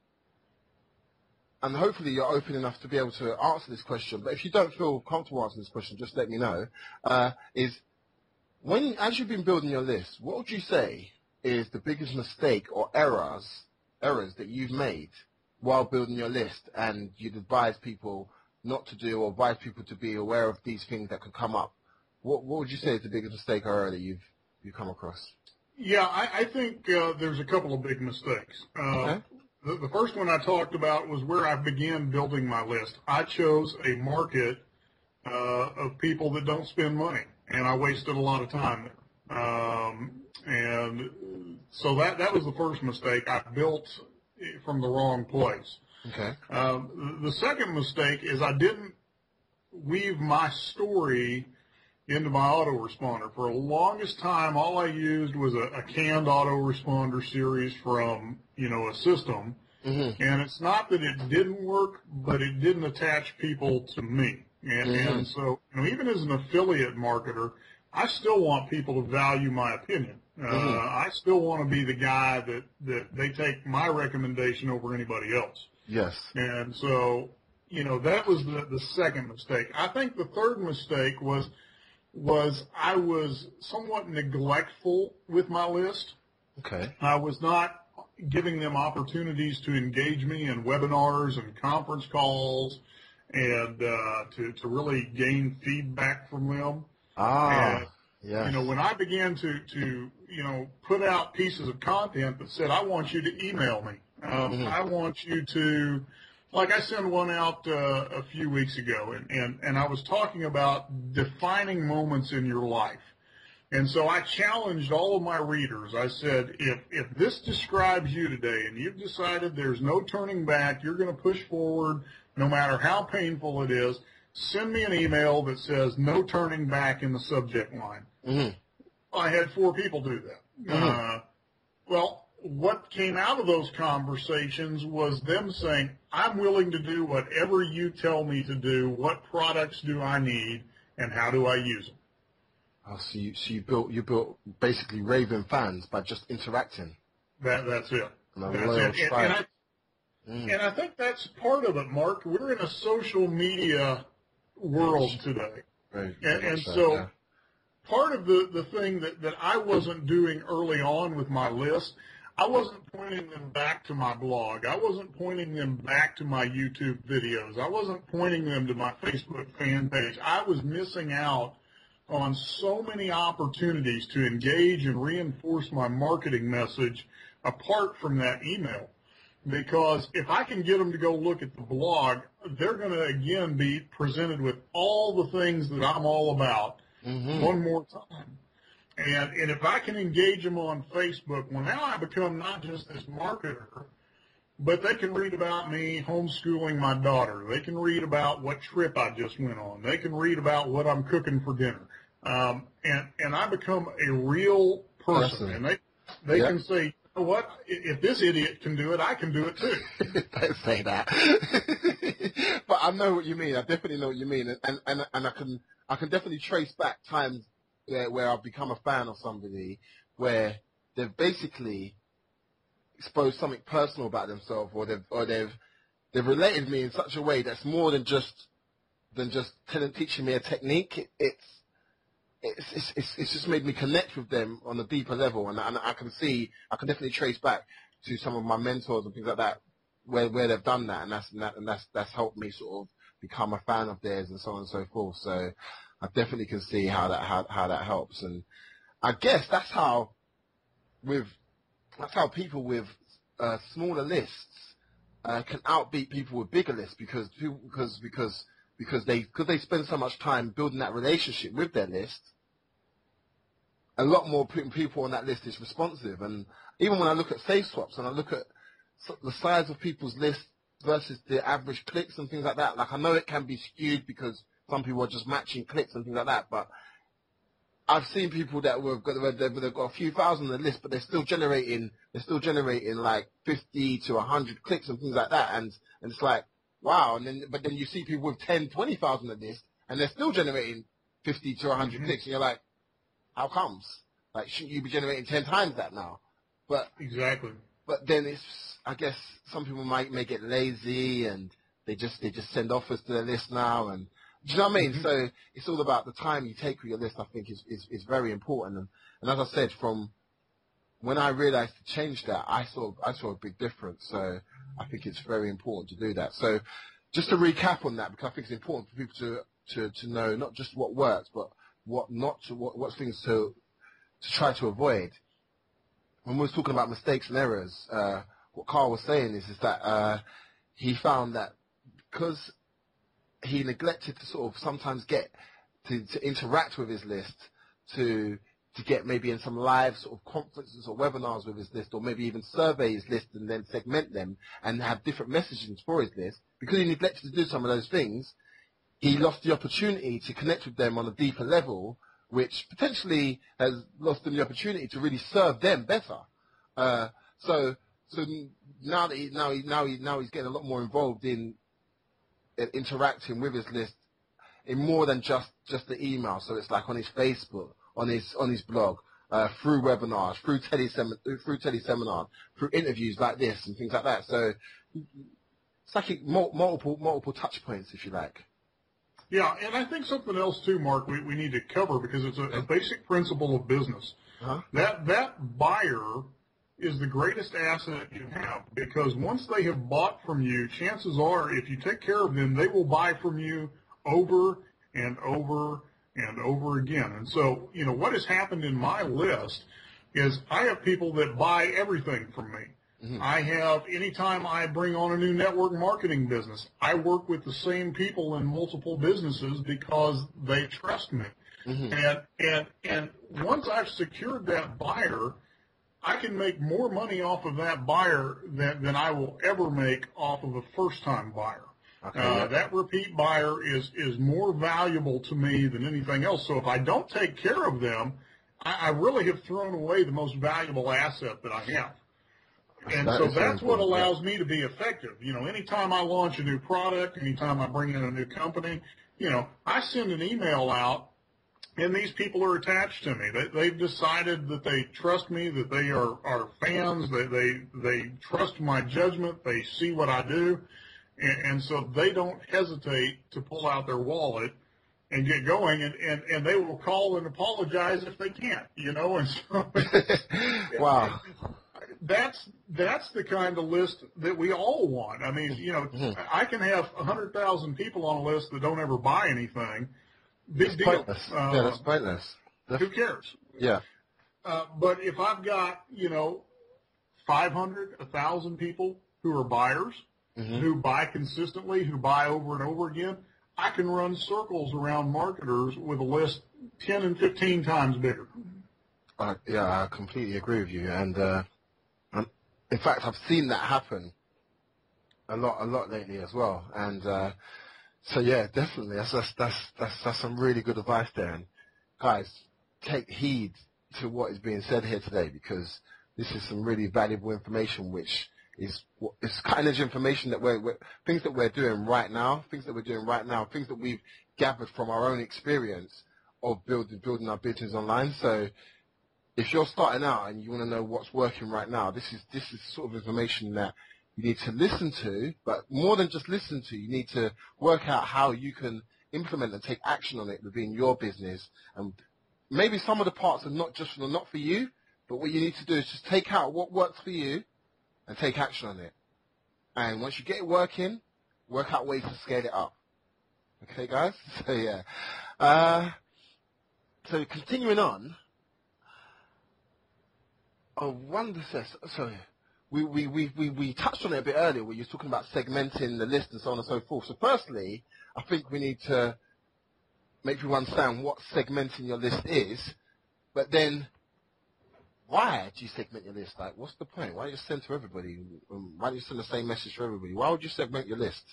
and hopefully you're open enough to be able to answer this question, but if you don't feel comfortable answering this question, just let me know, uh, is when, as you've been building your list, what would you say is the biggest mistake or errors, errors that you've made while building your list, and you'd advise people not to do or advise people to be aware of these things that could come up? What, what would you say is the biggest mistake or error that you've, you've come across? Yeah, I, I think uh, there's a couple of big mistakes. Uh, okay. the, the first one I talked about was where I began building my list. I chose a market uh, of people that don't spend money, and I wasted a lot of time there. Um, and so that, that was the first mistake. I built from the wrong place. Okay. Um, the second mistake is I didn't weave my story into my autoresponder. For the longest time, all I used was a, a canned autoresponder series from, you know, a system. Mm-hmm. And it's not that it didn't work, but it didn't attach people to me. And, mm-hmm. and so, you know, even as an affiliate marketer, I still want people to value my opinion. Uh, mm-hmm. I still want to be the guy that, that they take my recommendation over anybody else. Yes. And so, you know, that was the, the second mistake. I think the third mistake was was I was somewhat neglectful with my list. Okay. I was not giving them opportunities to engage me in webinars and conference calls and uh, to, to really gain feedback from them. Ah, and, yes. You know, when I began to, to, you know, put out pieces of content that said, I want you to email me. Um, mm-hmm. I want you to, like I sent one out uh, a few weeks ago, and, and, and I was talking about defining moments in your life. And so I challenged all of my readers. I said, if, if this describes you today and you've decided there's no turning back, you're going to push forward no matter how painful it is, send me an email that says no turning back in the subject line. Mm-hmm. I had four people do that. Mm-hmm. Uh, well, what came out of those conversations was them saying, I'm willing to do whatever you tell me to do. What products do I need, and how do I use them? Oh, so you, so you built you built basically raving fans by just interacting. That that's it. And that's it. And, and, I, mm. and I think that's part of it, Mark. We're in a social media world today, right. and, and so yeah. part of the the thing that that I wasn't doing early on with my list, I wasn't pointing them back to my blog. I wasn't pointing them back to my YouTube videos. I wasn't pointing them to my Facebook fan page. I was missing out on so many opportunities to engage and reinforce my marketing message apart from that email. Because if I can get them to go look at the blog, they're going to, again, be presented with all the things that I'm all about mm-hmm. one more time. And, and if I can engage them on Facebook, well, now I become not just this marketer, but they can read about me homeschooling my daughter. They can read about what trip I just went on. They can read about what I'm cooking for dinner. Um, and, and I become a real person. And they, they yep. can say, you know what, if this idiot can do it, I can do it too. Don't say that. But I know what you mean. I definitely know what you mean. And, and, and I can, I can definitely trace back times where, where I've become a fan of somebody where they've basically exposed something personal about themselves, or they've or they've they've related me in such a way that's more than just than just telling, teaching me a technique. It, it's, it's it's it's it's just made me connect with them on a deeper level, and, and I can see I can definitely trace back to some of my mentors and things like that where where they've done that, and that's and, that, and that's that's helped me sort of become a fan of theirs and so on and so forth. So I definitely can see how that how how that helps, and I guess that's how with that's how people with uh, smaller lists uh, can outbeat people with bigger lists because people, because because because they because they spend so much time building that relationship with their list. A lot more people on that list is responsive, and even when I look at safe swaps and I look at the size of people's lists versus the average clicks and things like that, like I know it can be skewed because some people are just matching clicks and things like that, but I've seen people that were got they've got a few thousand on the list, but they're still generating they're still generating like fifty to a hundred clicks and things like that, and and it's like wow, and then but then you see people with ten, twenty thousand on the list, and they're still generating fifty to a hundred mm-hmm. clicks, and you're like, how comes? Like, shouldn't you be generating ten times that now? But exactly. But then it's, I guess some people might may get lazy and they just they just send offers to their list now, and do you know what I mean? Mm-hmm. So it's all about the time you take with your list. I think is is, is very important. And, and as I said, from when I realized to change that, I saw I saw a big difference. So I think it's very important to do that. So just to recap on that, because I think it's important for people to to, to know not just what works, but what not to what what things to to try to avoid. When we were talking about mistakes and errors, uh, what Carl was saying is is that uh, he found that because he neglected to sort of sometimes get to, to interact with his list, to to get maybe in some live sort of conferences or webinars with his list, or maybe even survey his list and then segment them and have different messaging for his list. Because he neglected to do some of those things, he lost the opportunity to connect with them on a deeper level, which potentially has lost him the opportunity to really serve them better. Uh, so, so now that he, now he, now he, now he's getting a lot more involved in, in interacting with his list in more than just, just the email. So it's like on his Facebook, on his, on his blog, uh, through webinars, through telesem, through teleseminar, through interviews like this and things like that. So it's like multiple, multiple touch points, if you like. Yeah, and I think something else too, Mark, we, we need to cover because it's a, a basic principle of business. Uh-huh. That that buyer is the greatest asset you have, because once they have bought from you, chances are if you take care of them, they will buy from you over and over and over again. And so, you know, what has happened in my list is I have people that buy everything from me. Mm-hmm. I have, anytime I bring on a new network marketing business, I work with the same people in multiple businesses because they trust me. Mm-hmm. And, and, and once I've secured that buyer, I can make more money off of that buyer than, than I will ever make off of a first-time buyer. Okay, uh, yeah. That repeat buyer is, is more valuable to me than anything else. So if I don't take care of them, I, I really have thrown away the most valuable asset that I have. And that so that's what allows yeah. me to be effective. You know, anytime I launch a new product, anytime I bring in a new company, you know, I send an email out, and these people are attached to me. They, they've decided that they trust me, that they are, are fans, that they, they trust my judgment, they see what I do, and, and so they don't hesitate to pull out their wallet and get going, and, and, and they will call and apologize if they can't, you know. And so, wow. That's that's the kind of list that we all want. I mean, you know, mm-hmm. I can have one hundred thousand people on a list that don't ever buy anything. Big that's deal. Pointless. Uh, yeah, that's pointless. That's... Who cares? Yeah. Uh, but if I've got, you know, five hundred, one thousand people who are buyers, mm-hmm. who buy consistently, who buy over and over again, I can run circles around marketers with a list ten and fifteen times bigger. Uh, yeah, I completely agree with you. And, uh, in fact, I've seen that happen a lot, a lot lately as well. And uh, so, yeah, definitely, that's that's, that's that's that's some really good advice there. And guys, take heed to what is being said here today, because this is some really valuable information, which is it's kind of information that we're, we're things that we're doing right now, things that we're doing right now, things that we've gathered from our own experience of building building our business online. So if you're starting out and you want to know what's working right now, this is this is sort of information that you need to listen to, but more than just listen to, you need to work out how you can implement and take action on it within your business. And maybe some of the parts are not just for, not for you, but what you need to do is just take out what works for you and take action on it. And once you get it working, work out ways to scale it up. Okay, guys? So, yeah. Uh, so, continuing on, I wonder, sorry, we, we, we, we, we touched on it a bit earlier where you were talking about segmenting the list and so on and so forth. So, firstly, I think we need to make people understand what segmenting your list is, but then why do you segment your list? Like, what's the point? Why don't you send to everybody? Why don't you send the same message to everybody? Why would you segment your list?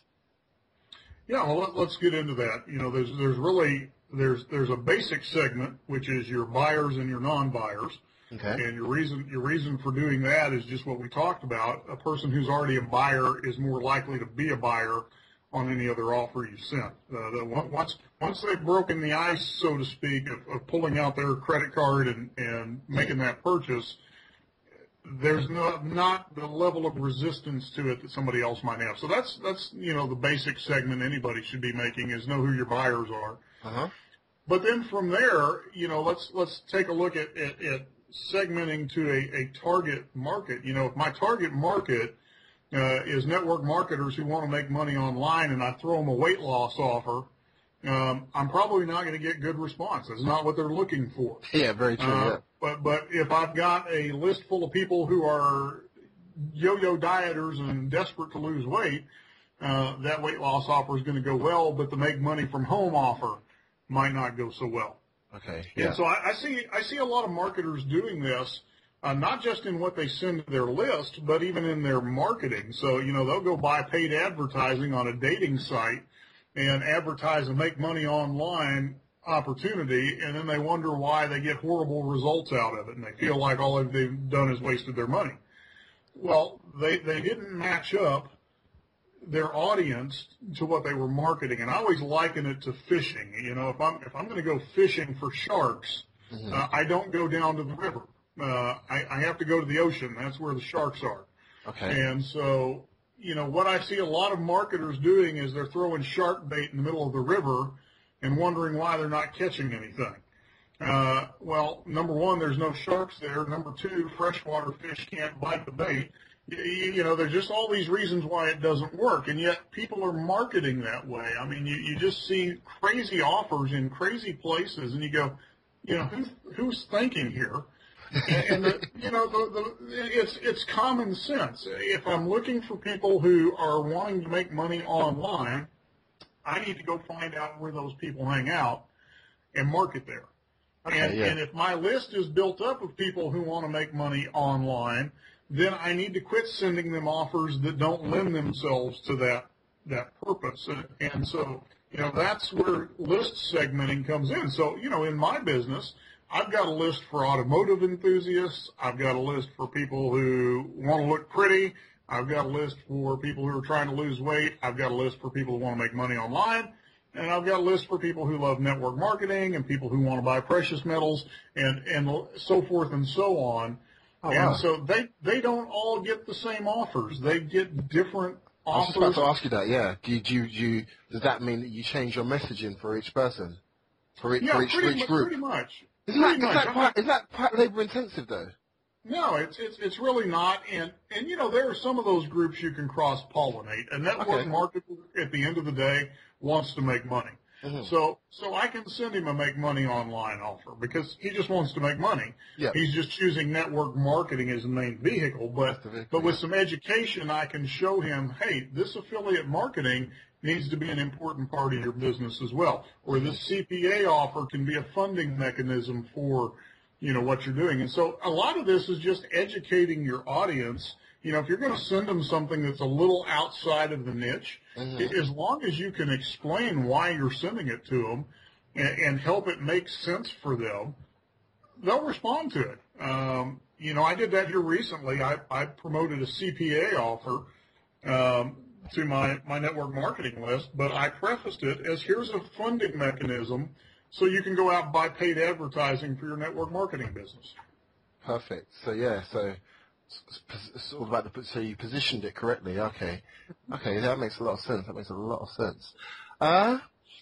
Yeah, well, let, let's get into that. You know, there's there's really there's there's a basic segment which is your buyers and your non-buyers. Okay. And your reason your reason for doing that is just what we talked about. A person who's already a buyer is more likely to be a buyer on any other offer you sent. Uh, the, once once they've broken the ice, so to speak, of, of pulling out their credit card and, and making that purchase, there's no, not the level of resistance to it that somebody else might have. So that's that's you know the basic segment anybody should be making is know who your buyers are. Uh-huh. But then from there, you know, let's let's take a look at, at, at segmenting to a, a target market. You know, if my target market Uh, is network marketers who want to make money online and I throw them a weight loss offer, um, I'm probably not going to get good response. That's not what they're looking for. Yeah, very true. Uh, yeah. But but if I've got a list full of people who are yo-yo dieters and desperate to lose weight, uh, that weight loss offer is going to go well, but the make money from home offer might not go so well. Okay. Yeah. And so I, I see I see a lot of marketers doing this. Uh, not just in what they send to their list, but even in their marketing. So, you know, they'll go buy paid advertising on a dating site and advertise a make money online opportunity, and then they wonder why they get horrible results out of it, and they feel like all they've done is wasted their money. Well, they, they didn't match up their audience to what they were marketing, and I always liken it to fishing. You know, if I'm, if I'm going to go fishing for sharks, mm-hmm. uh, I don't go down to the river. Uh, I, I have to go to the ocean. That's where the sharks are. Okay. And so, you know, what I see a lot of marketers doing is they're throwing shark bait in the middle of the river and wondering why they're not catching anything. Uh, well, number one, there's no sharks there. Number two, freshwater fish can't bite the bait. You, you know, there's just all these reasons why it doesn't work, and yet people are marketing that way. I mean, you, you just see crazy offers in crazy places, and you go, you know, who, who's thinking here? and the, you know, the, the, it's it's common sense. If I'm looking for people who are wanting to make money online, I need to go find out where those people hang out and market there. Okay, and, yeah. and if my list is built up of people who want to make money online, then I need to quit sending them offers that don't lend themselves to that that purpose. And, and so, you know, that's where list segmenting comes in. So, you know, in my business, I've got a list for automotive enthusiasts. I've got a list for people who want to look pretty. I've got a list for people who are trying to lose weight. I've got a list for people who want to make money online. And I've got a list for people who love network marketing and people who want to buy precious metals and, and so forth and so on. Oh, and wow. so they, they don't all get the same offers. They get different offers. I was just about to ask you that, yeah. Do you, do you, do you, does that mean that you change your messaging for each person? For each, yeah, for each, pretty, for each mu- group? pretty much. Isn't that, Pretty is, much. that quite, is that quite labour intensive though? No, it's it's it's really not, and and you know there are some of those groups you can cross pollinate. A network Okay. marketer at the end of the day wants to make money, Mm-hmm. so so I can send him a make money online offer because he just wants to make money. Yeah. He's just choosing network marketing as the main vehicle, but That's the vehicle, but with yeah. some education, I can show him, hey, this affiliate marketing needs to be an important part of your business as well, or this C P A offer can be a funding mechanism for, you know, what you're doing. And so a lot of this is just educating your audience. You know, if you're going to send them something that's a little outside of the niche, Mm-hmm. as long as you can explain why you're sending it to them and, and help it make sense for them, they'll respond to it. Um, you know, I did that here recently. I, I promoted a C P A offer um, to my, my network marketing list, but I prefaced it as here's a funding mechanism so you can go out and buy paid advertising for your network marketing business. perfect. So yeah, so it's, it's all about the, so you positioned it correctly. Okay, okay, that makes a lot of sense. That makes a lot of sense. Uh,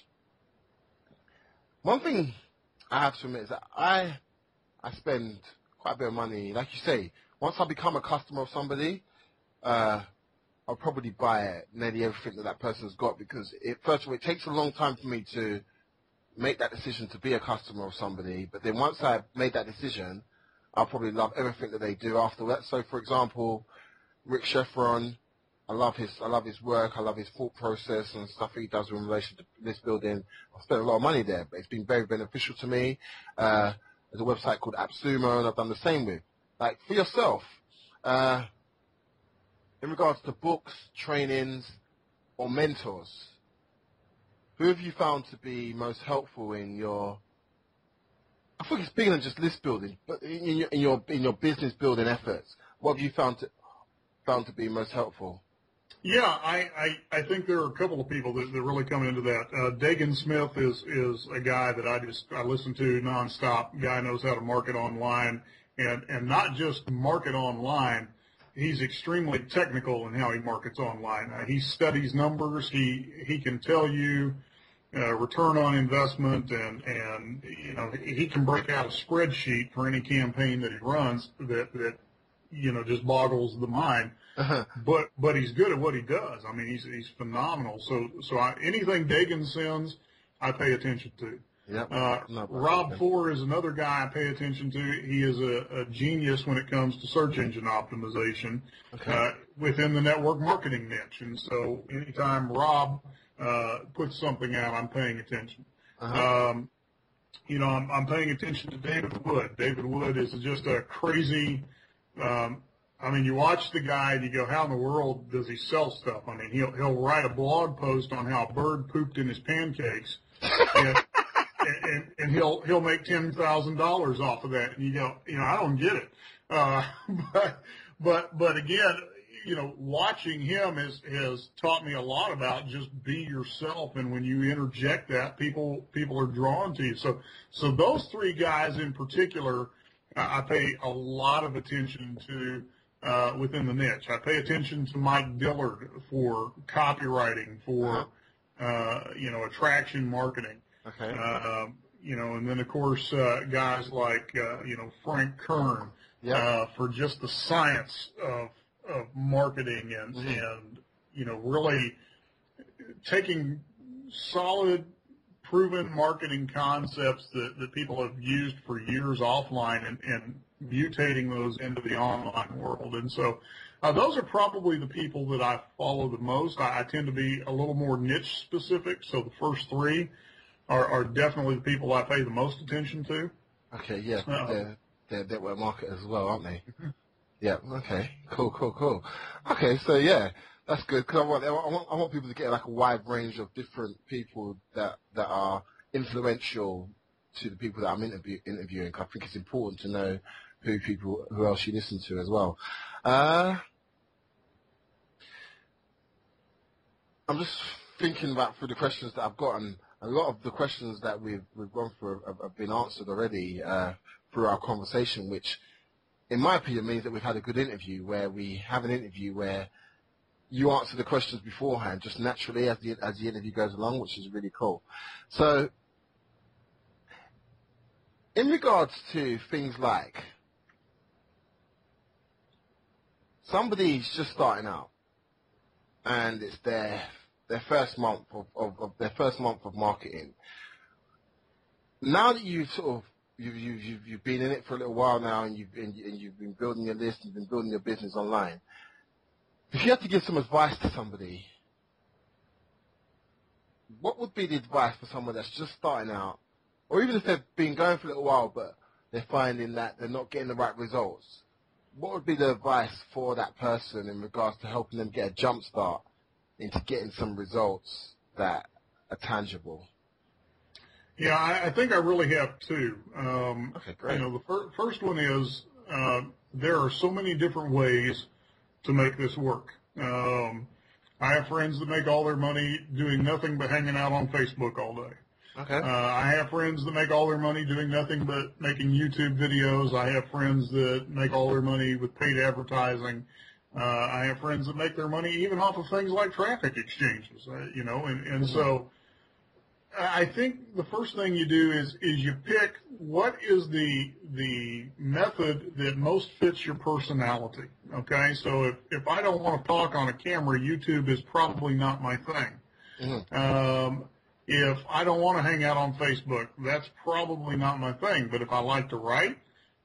one thing I have to admit is that I I spend quite a bit of money. Like you say, once I become a customer of somebody, uh, I'll probably buy nearly everything that that person's got because it, first of all, it takes a long time for me to make that decision to be a customer of somebody. But then once I've made that decision, I'll probably love everything that they do after that. So, for example, Rick Sheffron, I love his I love his work. I love his thought process and stuff he does in relation to this building. I've spent a lot of money there, but it's been very beneficial to me. Uh, there's a website called AppSumo, and I've done the same with. Like, for yourself, uh, in regards to books, trainings, or mentors, who have you found to be most helpful in your, I think it's bigger than just list building, but in your in your, in your business building efforts, what have you found to, found to be most helpful? Yeah, I, I, I think there are a couple of people that, that really come into that. Uh, Dagan Smith is, is a guy that I just I listen to nonstop. Guy knows how to market online, and, and not just market online. He's extremely technical in how he markets online. Uh, he studies numbers. He he can tell you uh, return on investment, and and you know he can break out a spreadsheet for any campaign that he runs that that you know just boggles the mind. Uh-huh. But but he's good at what he does. I mean, he's he's phenomenal. So so I, anything Dagan sends, I pay attention to. Yep. Uh, No, Rob okay. Four is another guy I pay attention to. He is a, a genius when it comes to search engine optimization Okay. uh, within the network marketing niche. And so anytime Rob uh, puts something out, I'm paying attention. Uh-huh. Um, you know, I'm, I'm paying attention to David Wood. David Wood is just a crazy um, I mean, you watch the guy and you go, how in the world does he sell stuff? I mean, he'll he'll write a blog post on how a bird pooped in his pancakes, and, and, and he'll he'll make ten thousand dollars off of that. And you go, you know, I don't get it. Uh, but but but again, you know, watching him has has taught me a lot about just be yourself, and when you interject that, people people are drawn to you. So so those three guys in particular, I pay a lot of attention to. Uh, within the niche. I pay attention to Mike Dillard for copywriting, for, uh, you know, attraction marketing. Okay. Uh, you know, and then, of course, uh, guys like, uh, you know, Frank Kern Yep. uh, for just the science of, of marketing and, Mm-hmm. and, you know, really taking solid, proven marketing concepts that, that people have used for years offline and, and mutating those into the online world. And so uh, those are probably the people that I follow the most. I, I tend to be a little more niche specific, so the first three are, are definitely the people I pay the most attention to. Okay, yeah, Uh, they're, they're network marketers as well, aren't they? Yeah, okay, cool, cool, cool. Okay, so yeah, that's good, because I want, I, want, I want people to get like a wide range of different people that, that are influential to the people that I'm interview, interviewing. I think it's important to know who people, who else you listen to as well. Uh, I'm just thinking about through the questions that I've got, and a lot of the questions that we've we've gone through have, have been answered already uh, through our conversation, which, in my opinion, means that we've had a good interview, where we have an interview where you answer the questions beforehand, just naturally as the as the interview goes along, which is really cool. So, in regards to things like somebody's just starting out, and it's their their first month of, of, of their first month of marketing. Now that you've sort of you've you've you've, you've been in it for a little while now, and you've been and you've been building your list, you've been building your business online. If you had to give some advice to somebody, what would be the advice for someone that's just starting out, or even if they've been going for a little while but they're finding that they're not getting the right results? What would be the advice for that person in regards to helping them get a jump start into getting some results that are tangible? Yeah, I, I think I really have two. Um, Okay, great. You know, the fir- first one is uh, there are so many different ways to make this work. Um, I have friends that make all their money doing nothing but hanging out on Facebook all day. Okay. Uh, I have friends that make all their money doing nothing but making YouTube videos. I have friends that make all their money with paid advertising. Uh, I have friends that make their money even off of things like traffic exchanges, uh, you know, and, and mm-hmm. so I think the first thing you do is, is you pick what is the, the method that most fits your personality. Okay. So if, if I don't want to talk on a camera, YouTube is probably not my thing. Mm-hmm. Um, If I don't want to hang out on Facebook, that's probably not my thing. But if I like to write,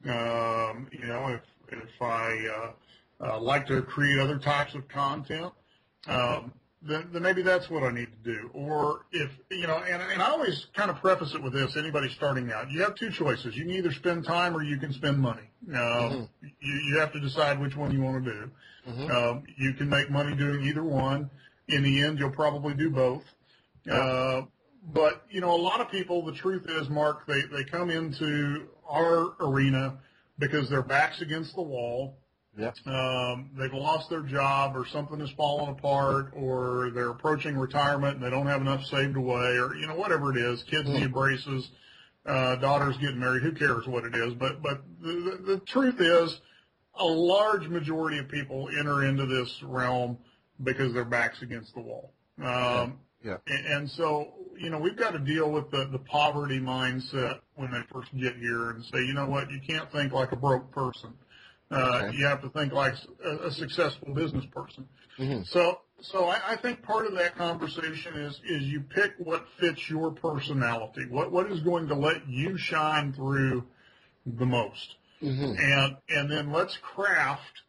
um, you know, if if I uh, uh, like to create other types of content, um, then, then maybe that's what I need to do. Or if, you know, and, and I always kind of preface it with this, anybody starting out, you have two choices. You can either spend time or you can spend money. Um, mm-hmm. you, you have to decide which one you want to do. Mm-hmm. Um, you can make money doing either one. In the end, you'll probably do both. Yeah. Uh, but, you know, a lot of people, the truth is, Mark, they, they come into our arena because their back's against the wall. Yep. Um, they've lost their job or something has fallen apart or they're approaching retirement and they don't have enough saved away or, you know, whatever it is, kids mm. need braces, uh, daughters getting married, who cares what it is. But, but the, the, the truth is a large majority of people enter into this realm because their back's against the wall. Um, yeah. Yeah. And, and so, you know, we've got to deal with the, the poverty mindset when they first get here and say, you know what, you can't think like a broke person. Uh, okay. You have to think like a, a successful business person. Mm-hmm. So, so I, I think part of that conversation is, is you pick what fits your personality. What, what is going to let you shine through the most? Mm-hmm. And, and then let's craft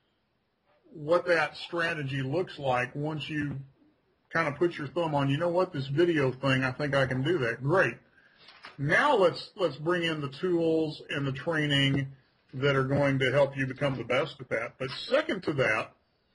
what that strategy looks like once you kind of put your thumb on, you know what, this video thing, I think I can do that. Great. Now let's let's bring in the tools and the training that are going to help you become the best at that. But second to that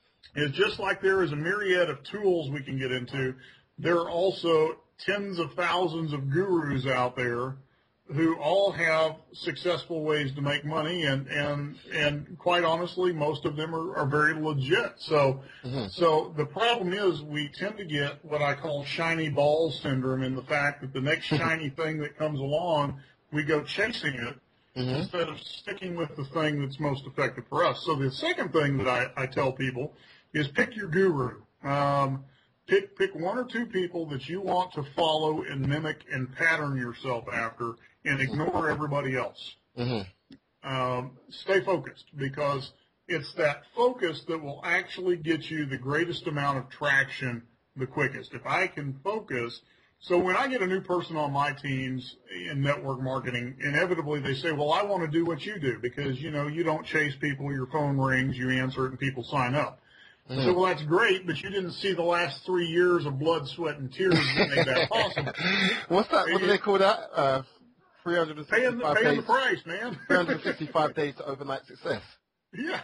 is just like there is a myriad of tools we can get into, there are also tens of thousands of gurus out there who all have successful ways to make money, and and and quite honestly, most of them are, are very legit. So, mm-hmm. so the problem is we tend to get what I call shiny ball syndrome, in the fact that the next shiny thing that comes along, we go chasing it mm-hmm. instead of sticking with the thing that's most effective for us. So the second thing that I, I tell people is pick your guru. Um, pick pick one or two people that you want to follow and mimic and pattern yourself after, and ignore everybody else. Mm-hmm. Um, stay focused, because it's that focus that will actually get you the greatest amount of traction the quickest. If I can focus, so when I get a new person on my teams in network marketing, inevitably they say, well, I want to do what you do because, you know, you don't chase people, your phone rings, you answer it, and people sign up. Mm-hmm. So, well, that's great, but you didn't see the last three years of blood, sweat, and tears that made that possible. What's that? What do they call that? Uh, three hundred sixty-five paying the, paying days, the price, man. three hundred sixty-five days to overnight success. Yeah.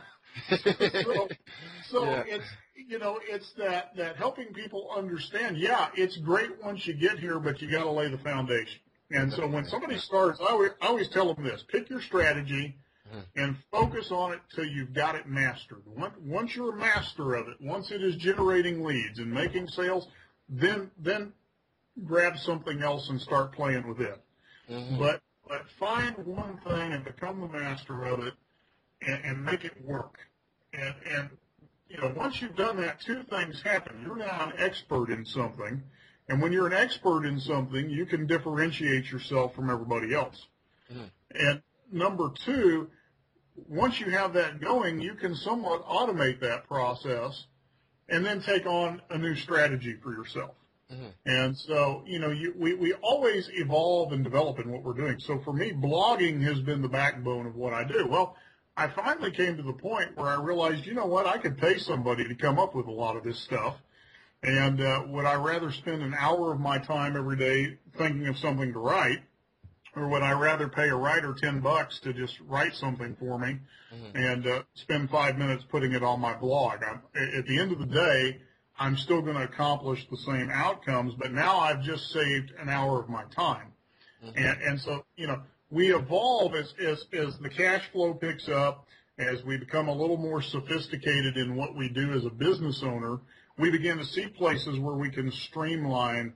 So, so yeah. it's, you know, it's that, that helping people understand, yeah, it's great once you get here, but you got to lay the foundation. And so when somebody starts, I always, I always tell them this, pick your strategy and focus on it till you've got it mastered. Once you're a master of it, once it is generating leads and making sales, then, then grab something else and start playing with it. Mm-hmm. But, but find one thing and become the master of it and, and make it work. And, and, you know, once you've done that, two things happen. You're now an expert in something. And when you're an expert in something, you can differentiate yourself from everybody else. Mm-hmm. And number two, once you have that going, you can somewhat automate that process and then take on a new strategy for yourself. Mm-hmm. And so, you know, you, we, we always evolve and develop in what we're doing. So for me, blogging has been the backbone of what I do. Well, I finally came to the point where I realized, you know what, I could pay somebody to come up with a lot of this stuff. And uh, would I rather spend an hour of my time every day thinking of something to write, or would I rather pay a writer ten bucks to just write something for me mm-hmm. and uh, spend five minutes putting it on my blog? I'm, at the end of the day, I'm still going to accomplish the same outcomes, but now I've just saved an hour of my time. Mm-hmm. And, and so, you know, we evolve as, as, as the cash flow picks up, as we become a little more sophisticated in what we do as a business owner. We begin to see places where we can streamline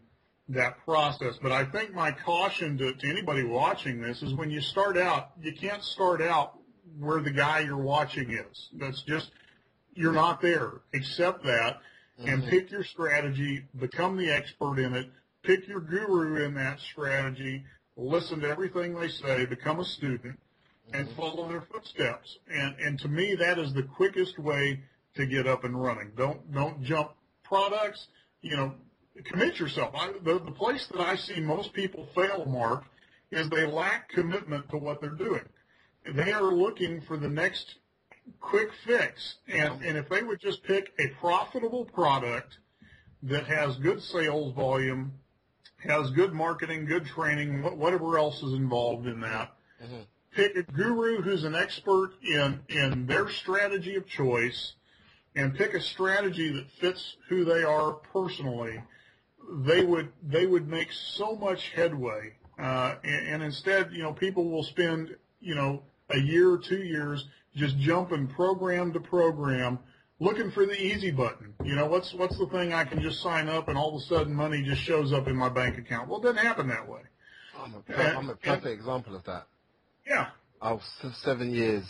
that process. But I think my caution to, to anybody watching this is when you start out, you can't start out where the guy you're watching is. That's just, you're not there. Accept that and Mm-hmm. pick your strategy, become the expert in it, pick your guru in that strategy, listen to everything they say, become a student, and Mm-hmm. follow their footsteps. And and to me, that is the quickest way to get up and running. Don't don't jump products. You know, commit yourself. I, the the place that I see most people fail, Mark, is they lack commitment to what they're doing. They are looking for the next quick fix, and and if they would just pick a profitable product that has good sales volume, has good marketing, good training, wh- whatever else is involved in that. Mm-hmm. Pick a guru who's an expert in, in their strategy of choice, and pick a strategy that fits who they are personally. They would they would make so much headway, uh, and, and instead, you know, people will spend, you know, a year or two years just jumping program to program, looking for the easy button. You know, what's what's the thing I can just sign up and all of a sudden money just shows up in my bank account? Well, it doesn't happen that way. I'm a, per- I'm a And- perfect example of that. Yeah. I was s- seven years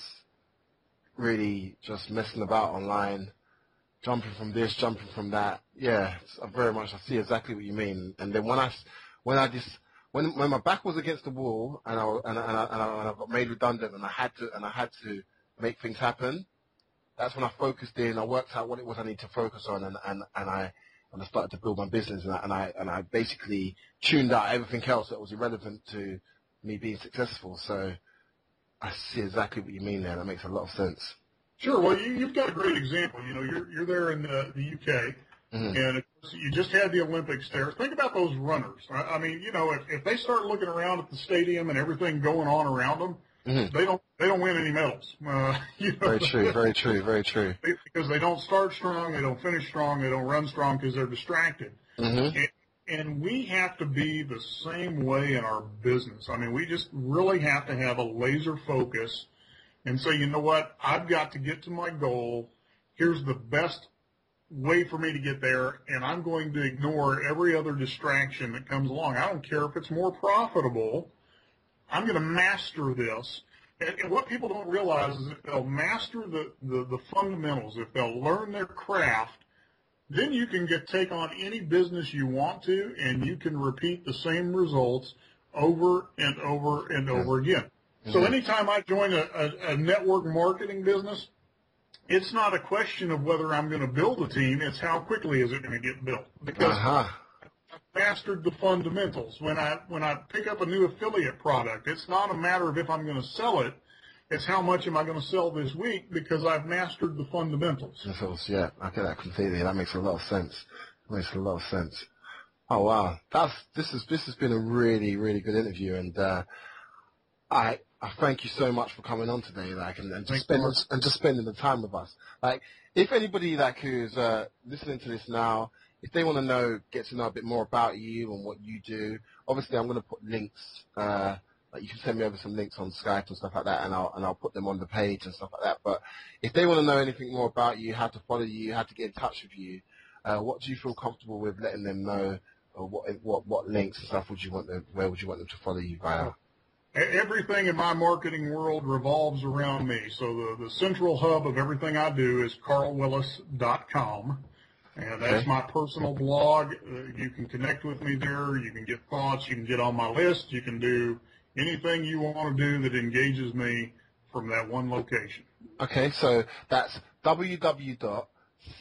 really just messing about online, jumping from this, jumping from that. Yeah, it's- I very much. I see exactly what you mean. And then when I, s- when I just, when when my back was against the wall and I wa- and I, and I, and I, and I got made redundant and I had to and I had to make things happen, that's when I focused in. I worked out what it was I need to focus on, and and, and I and I started to build my business, and I, and I and I basically tuned out everything else that was irrelevant to me being successful. So I see exactly what you mean there. That makes a lot of sense. Sure. Well, you, you've got a great example. You know, you're you're there in the, the U K, Mhm. and of course you just had the Olympics there. Think about those runners. I, I mean, you know, if, if they start looking around at the stadium and everything going on around them, Mhm. they don't they don't win any medals. Uh, you know, Very true. Very true. Very true. because they don't start strong, they don't finish strong, they don't run strong because they're distracted. Mhm. And, and we have to be the same way in our business. I mean, we just really have to have a laser focus and say, you know what, I've got to get to my goal. Here's the best way for me to get there, and I'm going to ignore every other distraction that comes along. I don't care if it's more profitable. I'm going to master this. And, and what people don't realize is if they'll master the, the, the fundamentals, if they'll learn their craft, then you can get take on any business you want to, and you can repeat the same results over and over and over again. So anytime I join a, a, a network marketing business, it's not a question of whether I'm going to build a team. It's how quickly is it going to get built. Because Uh-huh. I've mastered the fundamentals. When I when I pick up a new affiliate product, it's not a matter of if I'm going to sell it. It's how much am I going to sell this week because I've mastered the fundamentals. So, yeah, I get that completely. That makes a lot of sense. That makes a lot of sense. Oh wow, that's this is this has been a really really good interview, and uh, I I thank you so much for coming on today, like, and, and just Thank you, spending and just spending the time with us. Like, if anybody like who's uh, listening to this now, if they want to know, get to know a bit more about you and what you do, obviously I'm going to put links. Uh, like you can send me over some links on Skype and stuff like that, and I'll and I'll put them on the page and stuff like that. But if they want to know anything more about you, how to follow you, how to get in touch with you, uh, what do you feel comfortable with letting them know? Or what what what links and stuff would you want them? Where would you want them to follow you via? Everything in my marketing world revolves around me. So the, the central hub of everything I do is carl willis dot com. And that's Okay. my personal blog. Uh, you can connect with me there. You can get thoughts. You can get on my list. You can do anything you want to do that engages me from that one location. Okay, so that's w w w dot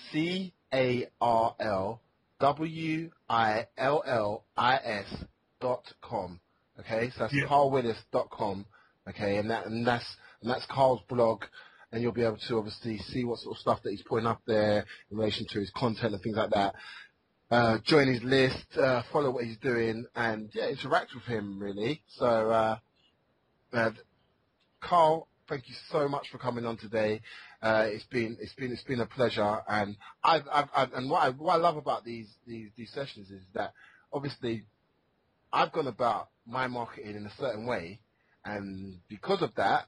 carl willis dot com. Okay, so that's Yeah. carl willis dot com. Okay, and that and that's and that's Carl's blog, and you'll be able to obviously see what sort of stuff that he's putting up there in relation to his content and things like that. Uh, join his list, uh, follow what he's doing, and yeah, interact with him really. So, uh, uh, Carl, thank you so much for coming on today. Uh, it's been it's been it's been a pleasure, and I've, I've, I've and what I, what I love about these these these sessions is that obviously I've gone about my marketing in a certain way, and because of that,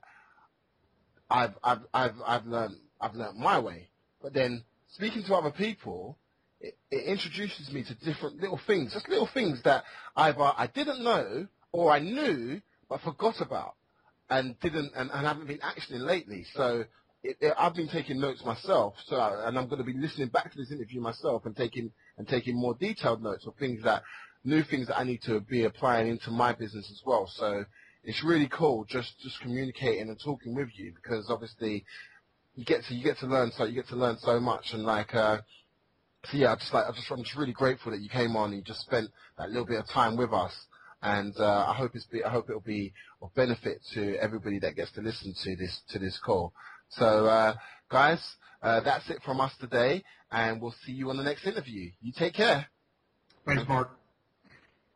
I've I've I've I've learned I've learned my way. But then speaking to other people, it, it introduces me to different little things, just little things that either I didn't know or I knew but forgot about and didn't and, and haven't been actioning lately. So it, it, I've been taking notes myself, so I, and I'm going to be listening back to this interview myself and taking and taking more detailed notes of things that new things that I need to be applying into my business as well. So it's really cool just just communicating and talking with you, because obviously you get to you get to learn so you get to learn so much. And like uh so yeah, I just like I just I'm just really grateful that you came on and you just spent that little bit of time with us. And uh, I hope it's be, I hope it'll be of benefit to everybody that gets to listen to this to this call. So uh guys, uh, that's it from us today, and we'll see you on the next interview. You take care. Thanks, Mark.